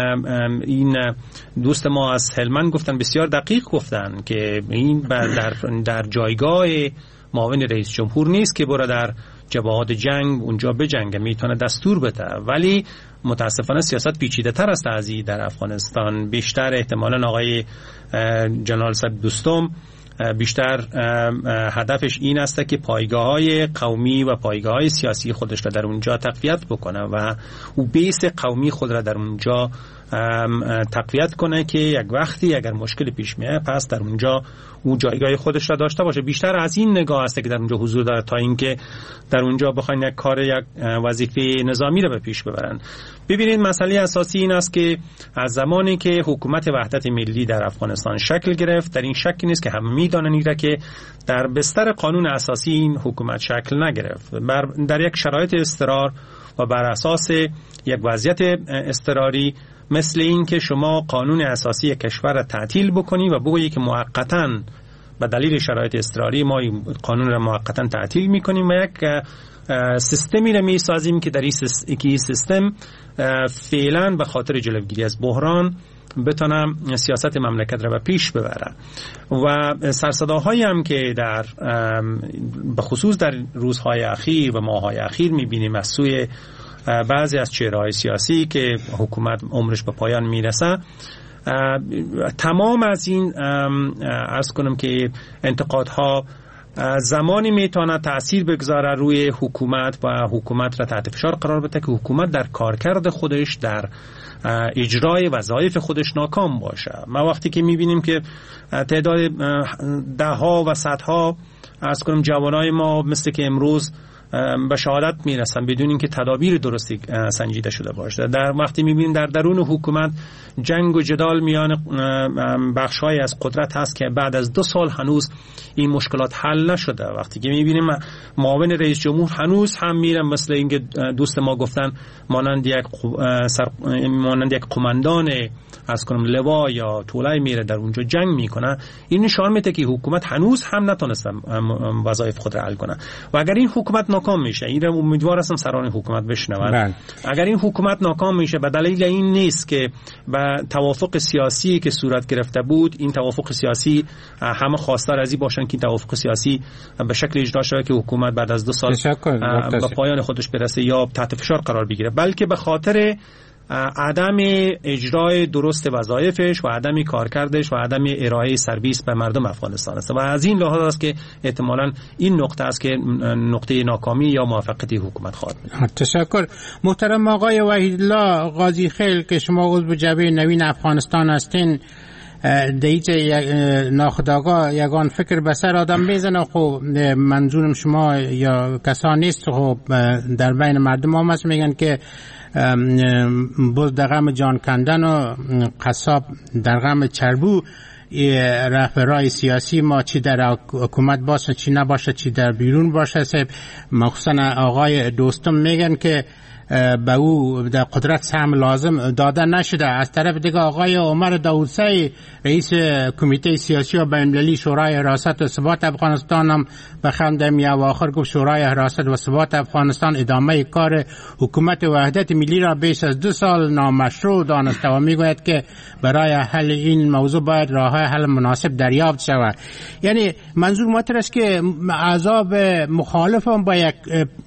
این دوست ما از هلمند گفتن بسیار دقیق گفتن که این در, در جایگاه معاون رئیس جمهور نیست که برای در جبهات جنگ اونجا بجنگه، میتونه دستور بده، ولی متاسفانه سیاست پیچیده تر است از این در افغانستان. بیشتر احتمالاً آقای جنرال صاحب دوستم بیشتر هدفش این است که پایگاه‌های قومی و پایگاه‌های سیاسی خودش را در اونجا تقویت بکنه و او بیس قومی خود را در اونجا تقویت کنه که یک وقتی اگر مشکل پیش میاد پس در اونجا او جایگاه خودش را داشته باشه. بیشتر از این نگاه است که در اونجا حضور داره تا اینکه در اونجا بخواین یک کار یک وظیفه نظامی را به پیش ببرن. ببینید مسئله اساسی این است که از زمانی که حکومت وحدت ملی در افغانستان شکل گرفت در این شکی نیست که همه میدانن ایره که در بستر قانون اساسی این حکومت شکل نگرفت. در یک شرایط اضطرار و بر اساس یک وضعیت اضطراری مثل این که شما قانون اساسی کشور را تعطیل بکنی و بگویی که موقتاً به دلیل شرایط اضطراری ما قانون را موقتاً تعطیل میکنیم و یک سیستمی را میسازیم که در این سیستم فعلاً به خاطر جلوگیری از بحران بتونه سیاست مملکت را به پیش ببره. و سرصداهایی هم که در به خصوص در روزهای اخیر و ماههای اخیر میبینیم از سوی بعضی از چهره‌های سیاسی که حکومت عمرش به پایان میرسه تمام از این عرض کنم که انتقادها زمانی میتونه تأثیر بگذاره روی حکومت و حکومت را تحت فشار قرار بده که حکومت در کارکرد خودش در اجرای وظایف خودش ناکام باشه. ما وقتی که میبینیم که تعداد ده ها و صدها از کنم جوانای ما مثل که امروز به شهادت میرسن بدون اینکه تدابیر درستی سنجیده شده باشه. در وقتی میبینیم در درون حکومت جنگ و جدال میان بخش‌های از قدرت هست که بعد از دو سال هنوز این مشکلات حل نشده. وقتی که میبینیم معاون رئیس جمهور هنوز هم میرن مثل اینکه دوست ما گفتن مانند یک سر... مانند یک قماندان از کنم لوا یا طولای میره در اونجا جنگ میکنه، این نشان میده که حکومت هنوز هم نتونسته وظایف خود را حل کنه. و اگر این حکومت ناکام میشه، این رو امیدوار هستم سران حکومت بشنون، اگر این حکومت ناکام میشه به دلیل این نیست که به توافق سیاسی که صورت گرفته بود، این توافق سیاسی همه خواستار از این باشن که توافق سیاسی به شکل اجرا شود که حکومت بعد از دو سال به پایان خودش برسه یا تحت فشار قرار بگیره، بلکه به خاطر عدم اجرای درست وظایفش و عدم کارکردش و عدم ارائه سرویس به مردم افغانستان است. و از این لحاظ است که احتمالاً این نقطه است که نقطه ناکامی یا موفقیت حکومت خواهد بود. تشکر. محترم آقای وحیدالله قاضی خیل که شما عضو جبهه نوین افغانستان هستین، دیت ناخودآگاه یگان فکر به سر آدم میزنه، خب منظورم شما یا کسان نیست، خب در بین مردم هم هست میگن که بز در غم جان کندن و قصاب در غم چربو. رهبرای سیاسی ما چی در حکومت باشه چی نباشه چی در بیرون باشه، مخصوصا آقای دوستم میگن که به او در قدرت سهم لازم داده نشده. از طرف دیگه آقای عمر داودسایی رئیس کمیته سیاسی و بین‌المللی شورای حراست و ثبات افغانستان هم به خندم یا آخر گفت شورای حراست و ثبات افغانستان ادامه کار حکومت وحدت ملی را بیش از دو سال نامشروع دانسته و میگوید که برای حل این موضوع باید راه‌های حل مناسب دریافت شود. یعنی منظور مطرح است که احزاب مخالف هم با یک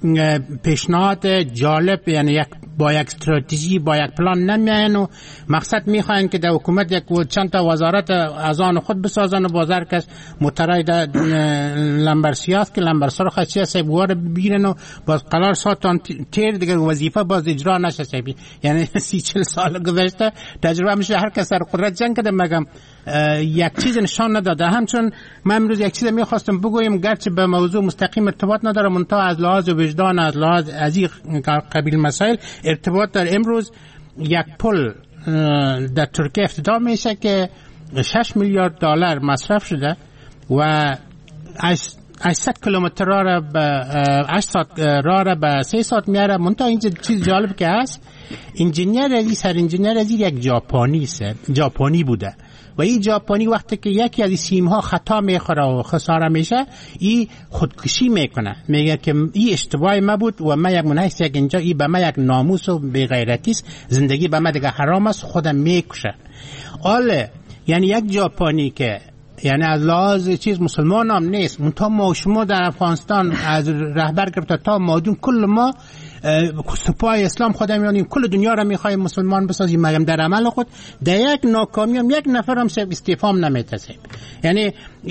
پیشنهاد جالب، یعنی یک با یک استراتژی با یک پلان نمیاین و مقصد میخواین که در حکومت یک چند تا وزارت از آن خود بسازن و بازار کس مترای در لمبر سیاست که لمبر سر خاصی سیبوار بگیرن و باز قرار ساعتان تیر دیگر وظیفه باز اجرا نشه سیبی. یعنی سی چل سال گذشته تجربه میشه هر کس سر قدرت جنگ کرده، مگم یک چیز نشان نداده. همچون من امروز یک چیز میخواستم بگویم گرچه به موضوع مستقیم ارتباط نداره، منتها از لحاظ وجدان از لحاظ از این قبیل مسائل ارتباط داره. امروز یک پل در ترکیه افتتاح میشه که شش میلیارد دلار مصرف شده و هشتصد کیلومتر راه را به هشتصد راه را به سه ساعت میاره. منتها این چیز جالب که هست، انجینیر ازی سر انجینیر ازی یک ژاپنی ژاپنی بوده و این ژاپنی وقتی که یکی از این سیم ها خطا میخوره و خساره میشه این خودکشی میکنه، میگه که این اشتباه ما بود و من یک منحص یک اینجا این به من یک ناموس و بی‌غیرتی است، زندگی به من دیگه حرام است، خودم میکشه. آله یعنی یک ژاپنی که یعنی از لحاظ چیز مسلمان هم نیست، منتها ما شما در افغانستان از رهبر گرفته تا مادون کل ما سپاه اسلام خودم میانیم کل دنیا را میخوایم مسلمان بسازیم، مگم در عمل خود در یک ناکامی هم یک نفر هم استعفام نمیتسیم. یعنی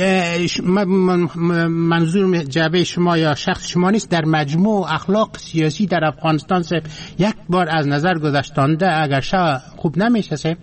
منظور جبهه شما یا شخص شما نیست، در مجموع اخلاق سیاسی در افغانستان سب یک بار از نظر گذاشتانده اگر شا خوب نمیشه سب.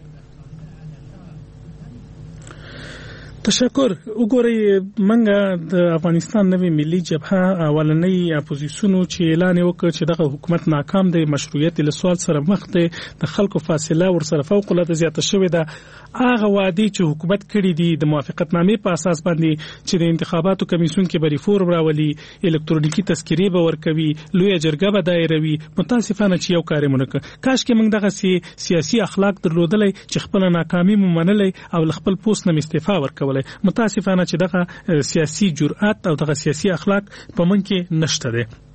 تشکر. وګورئ منګه د افغانستان نوې ملي جبهه اولنۍ اپوزیسیون چې اعلان وکړ چې دغه حکومت ناکام دی، مشروعیت له سوال سره مخ دی، د خلکو فاصله ورسره فوق العاده زیاته شوې ده. هغه وعده چې حکومت کړی دی د موافقتنامې په اساس باندې چې د انتخاباتو کمیسیون کې به ریفورم راولي، الکترونیکی تذکرې به ورکوي، لویه جرګه به دایروي، متاسفانه چې یو کار یې ونه کړ. کاش کې موږ دغه سیاسي اخلاق درلودلی چې خپل ناکامي مو منلی او خپل پوسټ نه استعفا ورکولای. متاسفانه چې دغه سیاسي جرأت او دغه سیاسي اخلاق په من کې نشته ده.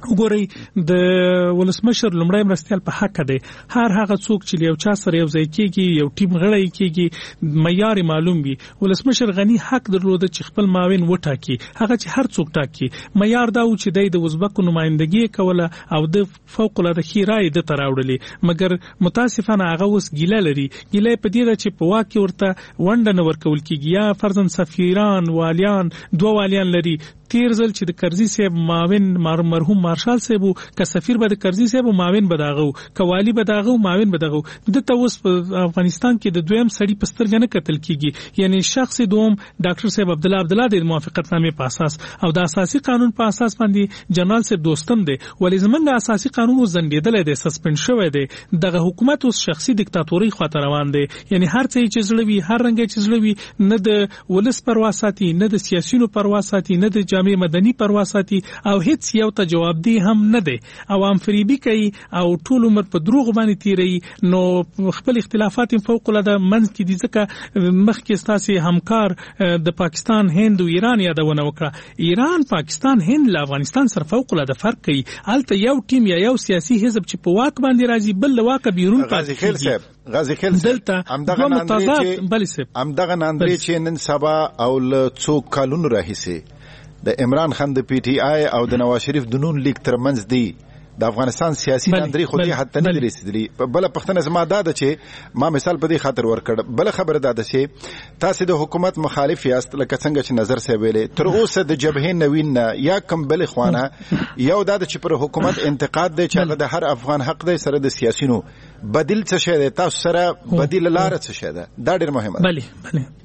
وګورئ د ولسمشر لومړی مرستيال په حق دی هر هغه څوک چې یو چا سره یو ځای کېږي یو ټیم غړی کېږي معیار معلوم وي ولسمشر غني حق درلود چې خپل معاون وټاکي هغه چې هر څوک ټاکي معیار دا و چې د ازبکو نمائندګي کوله او د فوق العاده خیرای د تراوړلې مګر متاسفانه هغه اوس ګیله لري ګیله په دې چې په واقع ورته ونډه نه ورکول کېږي یا فرضاً سفیران والیان دوه والیان لري تیر ځل چې د کرزي صاحب معاون مرحوم مارشال صاحب که سفیر به د کرزي صاحب معاون بداغو کوالی بداغو معاون بداغو د توس په افغانستان کې د دویم سړي په سترګه نه کتل کیږي یعنی شخص دوم ډاکټر صاحب عبد الله عبد الله د موافقتنامې په اساس او د اساسي قانون په اساس باندې جنرال صاحب دوستم دی ولې زمونږ اساسي قانون زندیدل دی سسپند شوی دی دغه حکومت اوس شخصي دیکتاتوري خاطر روان دی یعنی هر څه چې زړوي هر رنګ چې زړوي نه د ولس پروا ساتي نه د سیاسيونو پروا ساتي نه د جامع مدني پروا ساتي او هیڅ یو ته جواب دی هم نه دی عوام فریبي کوي او ټول عمر په دروغ باندې تیری نو خپل اختلافات فوق العاده منځ کې دي ځکه مخکې ستاسو همکار د پاکستان هند او ایران یادونه وکړه ایران پاکستان هند له افغانستان سره فوق العاده فرق کوي الته یو ټیم یا یو سیاسي حزب چې په واک باندې راځي بل له واک بیرون غازی خیل صاحب غازی خیل صاحب امدغه ناندري چې امدغه ناندري چې نن سبا او له څو کالونو راهیسي د عمران خان د پی ټی آی او د نواز شریف د نون لیگ ترمنځ دی د افغانستان سیاسي ناندري خو دې حتی نه رسیدلی بل پښتنه زما دا ده چې ما مثال په دې خاطر ورکړ بل خبره دا ده چې تاسو د حکومت مخالف یاست لکه څنګه چې نظر سی ویلې تر اوسه د جبهه نوین یا کم بل خوانه یو دا ده چې پر حکومت انتقاد دی چې د هر افغان حق دی سره د سیاسيونو بدیل څه شي دی تاسو سره بدیل لار څه شي ده دا ډیر مهمه ده بله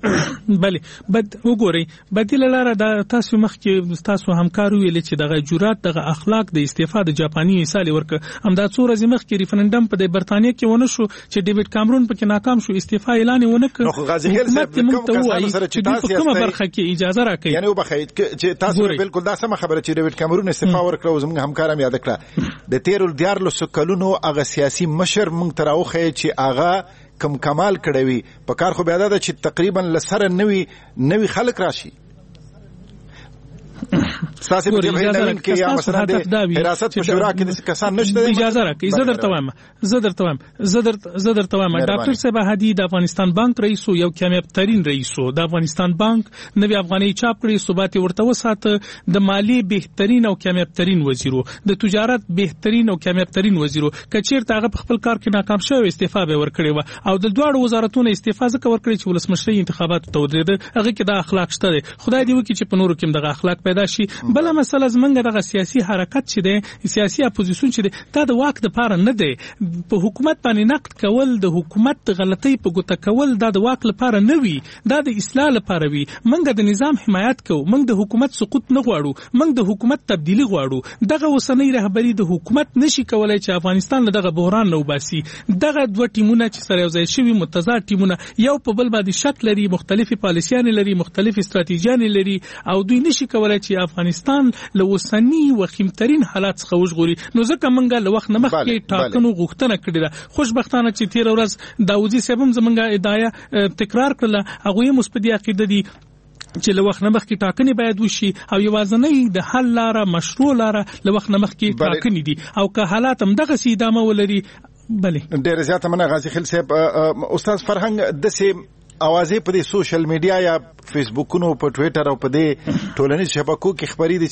بله بله بد وګورئ بدیل لار دا تاسو مخکې تاسو همکارو ویل چې دغه جرأت دغه اخلاق د استفاده جاپاني مثال ورکه همدا څو ورځې مخکې ریفرندم په برتانیې کې ونه شو چې ډیوډ کامرون پکې ناکام شو استعفا اعلان ونه کړ نو غازی خیل صاحب کوم سره چې تاسو کومه برخه کې اجازه راکړي یعنی وبخښئ چې تاسو بالکل دا سم خبره چې ډیوډ کامرون استعفا ورکړو زموږ همکارم یاد کړه د تیر دیار له سکلونو هغه سیاسي مشر مونږ تراوخه چې هغه کم کمال کړوي په کار خو بیا دا چې تقریبا لسره نوي نوي خلک راشي ساسي په جبهه نوین کې یا مثلا د حراست په شورا کې د کسان نشته اجازه راکړئ زه درته وایم زه درته وایم زه درته زه درته وایم ډاکټر صاحب هادي د افغانستان بانک رئیس او یو کامیاب ترين رئیس او د افغانستان بانک نوی افغاني چاپ کړی ثبات ورته وساته د مالی بهترین او کامیاب ترين وزیرو د تجارت بهترین او کامیاب ترين وزیرو کچیرته هغه په خپل کار کې ناکام شوی استعفا به ورکړي و او د دوه وزارتونو استعفا ځکه ورکړي چې ولسمشري انتخابات ته ودرېده هغه کې د اخلاق شته خدای دې وکړي چې په نورو کې دغه اخلاق پیدا شي بل مسله زمونږ دغه سیاسي حرکت چې دی سیاسي اپوزیشن چې دی دا د واک د پاره نه دی په حکومت باندې نقد کول د حکومت د غلطۍ په ګوته کول دا د واک لپاره نه وي دا د اصلاح لپاره وي موږ د نظام حمایت کوو موږ د حکومت سقوط نه غواړو موږ د حکومت تبدیلی غواړو دغه اوسنۍ رهبری د حکومت نشي کولای چې افغانستان له دغه بحران نه وباسي دغه دوه ټیمونه چې سره یو ځای شوي متضاد ټیمونه یو په بل باندې شک لري مختلفي پالیسیان لري مختلفي استراتیژیان لري او دوی نشي کولای چې افغانستان له وسنی وخیمترین حالات څخه وژغوري نو ځکه منګه له وخت نه مخکې ټاکنو غوښتنه کړې ده خوشبختانه چې تیر ورځ داوودی صاحب هم زمونږه ادعا تکرار کړله هغه یې مثبت عقیده دي چې له وخت نه مخکې ټاکنې باید وشي او یوازنۍ د حل لاره مشروع لاره له وخت نه مخکې ټاکنې دي او که حالات هم دغه سي ادامه ولري بلې ډېر زیاته مننه غازی خیل صاحب استاد فرهنګ دسه اوازې په دې سوشل میډیا یا فیسبوکونو په ټوئیټر او په دې ټولنیزو شبکو کې خبرې دي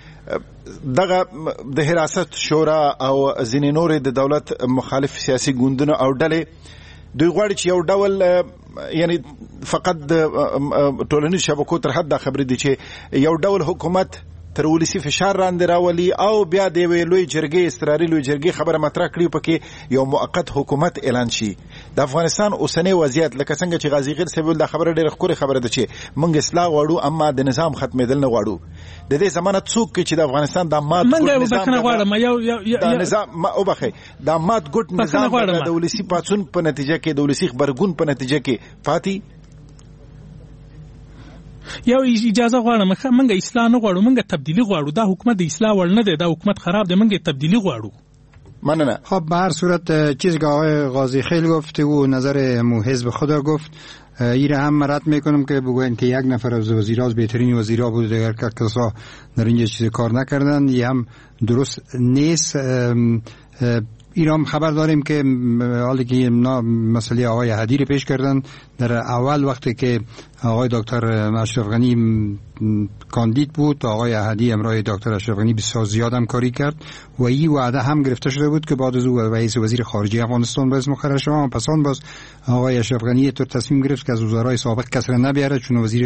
چې دغه د حراست شورا او ځینې نور د دولت مخالف سیاسي ګوندونه او ډلې دوی غواړي چې یو ډول یعنی فقط د ټولنیزو شبکو تر حد خبرې دي چې یو ډول حکومت تر ولسی فشار راندې راولي او بیا د ویلوي جرګې استراري لوی جرګې خبره مطرح کړي پکې یو موقت حکومت اعلان شي د افغانستان اوسنۍ وضعیت لکه څنګه چې غازی غیر سیبل د خبره ډېر خوري خبره ده چې موږ اصلاح غواړو اما د نظام ختمېدل نه غواړو د دې زمانه څوک چې د افغانستان د مات ګډ نظام غواړم یو د نظام ما او بخې د مات ګډ نظام د ولسی پاتون په نتیجه کې د ولسی خبرګون په نتیجه کې فاتی یو اجازه غواړم منګه اصلاح نه غواړو منګه تبدیلی غواړو دا حکومت د اصلاح ول نه دی دا حکومت خراب دی منګه تبدیلی غواړو من نه. خب به هر صورت چیزی که آقای قاضی خیل گفت و نظر مو حزب خدا گفت، ایره هم رد میکنم که بگوین که یک نفر از وزیرا از بهترین وزیرا بود، دیگر کسا در اینجا چیز کار نکردن، یه هم درست نیست. ایران خبر داریم که حالی که مسئله آقای هدی رو پیش کردن، در اول وقتی که آقای دکتر اشرف غنی کاندید بود، آقای هدی امرای دکتر اشرف غنی بسیار زیاد هم کاری کرد و این وعده هم گرفته شده بود که بعد از او رئیس وزیر خارجه افغانستان باید مقرر شود. پس آن باز آقای اشرف غنی تو تصمیم گرفت که از وزرای سابق کسی نبیاره چون وزیر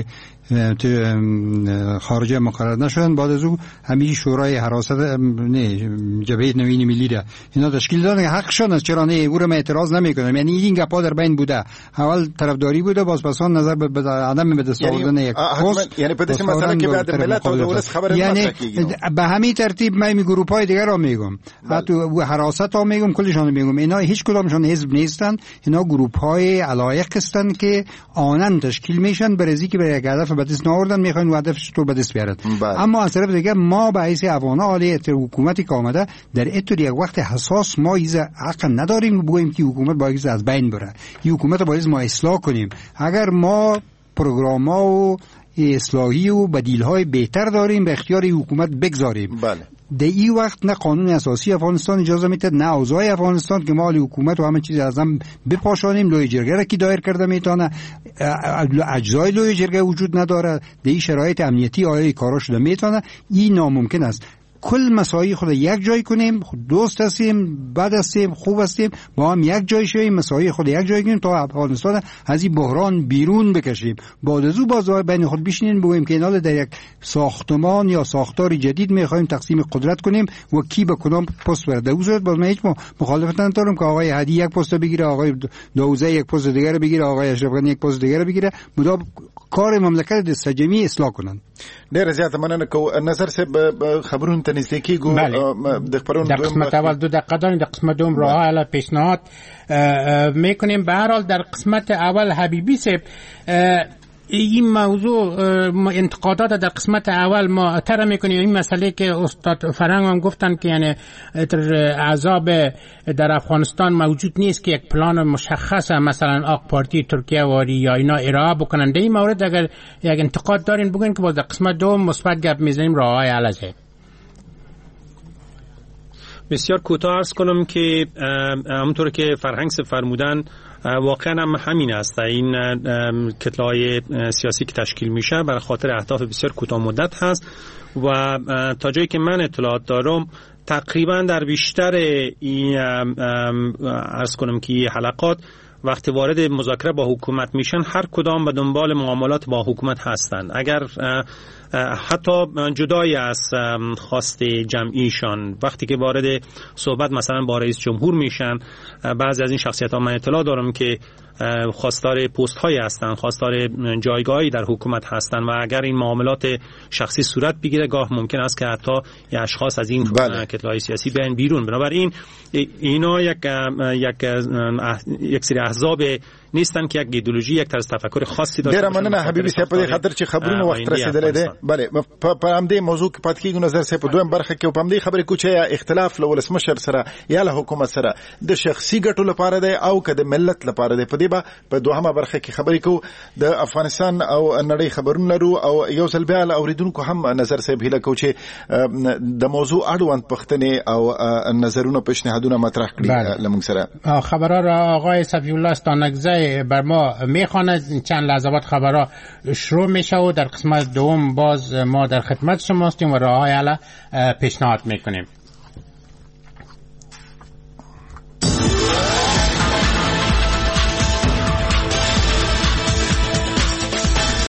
خارجه مقرر نشدن. بعد از او همین شورای حراست نه جبهه نوین ملی را اینا تشکیل دادن، حقشون است، چرا نه؟ او رو اعتراض نمیکنم. یعنی این گپا در بین بوده، اول طرفداری بوده، باز پسان نظر به عدم به دست آوردن یک پست، یعنی پدیش مسئله که بعد ملت و دولت خبر یعنی به همین ترتیب من می گروه های دیگر را میگم، حتی حراست ها میگم، کلشان میگم، اینا هیچ کدامشون حزب نیستن، اینا گروه های علایق هستند که آنن تشکیل میشن برای اینکه برای یک هدف به دست نآوردن میخواین هدفش رو به دست بیارن. اما از طرف دیگه ما به حیث افغان عالی حکومتی که آمده در اتر یک وقت حساس ما ایز حق نداریم بگوییم که حکومت باید از بین بره، این حکومت باید ما اصلاح کنیم. اگر ما پروگرام ها و اصلاحی و بدیل های بهتر داریم به اختیار حکومت بگذاریم. بله. در این وقت نه قانون اساسی افغانستان اجازه میده نه اوضاع افغانستان که ما حکومت و همه چیز از هم بپاشانیم. لوی جرگه را کی دایر کرده میتونه، اجزای لوی جرگه وجود نداره، در این شرایط امنیتی آیا کارا شده میتونه؟ این ناممکن است. کل مسائل خود یک جای کنیم، دوست هستیم، بد هستیم، خوب هستیم، با هم یک جای شویم، مسائل خود یک جای کنیم تا افغانستان از این بحران بیرون بکشیم. بعد از او باز بین خود بشینیم بگوییم که اینا در یک ساختمان یا ساختار جدید میخوایم تقسیم قدرت کنیم و کی به کدام پست برده. او صورت باز من هیچ مخالفت ندارم که آقای هدی یک پست بگیره، آقای داوزه یک پست دیگر بگیره، آقای اشرف غنی یک پست دیگر بگیره، مدام کار مملکت د سجمی اصلاح کنن. ډیر زیات مننه کو نظر سے خبرون ته نزدیکیږو د خبرون در قسمت اول دو دقیقه داریم، در قسمت دوم راه حل پیشنهاد میکنیم. به هر حال در قسمت اول حبیبی صاحب این موضوع انتقادات در قسمت اول ما تر میکنیم. این مسئله که استاد فرنگ هم گفتن که یعنی عذاب در افغانستان موجود نیست که یک پلان مشخص مثلا آق پارتی ترکیه واری یا اینا ارائه بکنن. در این مورد اگر یک انتقاد دارین بگین که باز در قسمت دوم مثبت گپ میزنیم راههای حل است. بسیار کوتاه عرض کنم که همونطور که فرهنگ فرمودن واقعا هم همین است. این کتله‌های سیاسی که تشکیل میشه برای خاطر اهداف بسیار کوتاه مدت هست و تا جایی که من اطلاعات دارم تقریبا در بیشتر این عرض کنم که حلقات وقتی وارد مذاکره با حکومت میشن هر کدام به دنبال معاملات با حکومت هستند. اگر حتی جدای از خواست جمعیشان وقتی که وارد صحبت مثلا با رئیس جمهور میشن، بعضی از این شخصیت ها من اطلاع دارم که خواستار پست هایی هستن، خواستار جایگاهی در حکومت هستن و اگر این معاملات شخصی صورت بگیره گاه ممکن است که حتی یک اشخاص از این کتله‌های سیاسی بیان بیرون. بنابراین اینا یک یک یک سری احزاب نیستن که یک ایدئولوژی یک طرز تفکر خاصی داشته باشن. ډیر مننه حبیبي صاحب په خاطر چې خبرونه وخت رسیدلې ده. بله په همدې موضوع کې پات کېږو نظر صاحب په دویم برخه کې په همدې خبرې کو چې اختلاف له ولسمشر سره یا له حکومت سره د شخصي ګټو لپاره ده او که د ملت لپاره ده. په دې به په دوهمه برخه کې خبرې کو د افغانستان او نړۍ خبرونه لرو او یو ځل بیا اوریدونکو هم نظر صاحب هیله کو چې د موضوع اړوند پښتنې او نظرونه پیشنهادونه مطرح کړي لمون سره. خبرها را آقای صفی الله استانکزی بر ما میخواند. چند لحظه بعد خبرها شروع میشه و در قسمت دوم باز ما در خدمت شما هستیم و راههای حل پیشنهاد میکنیم.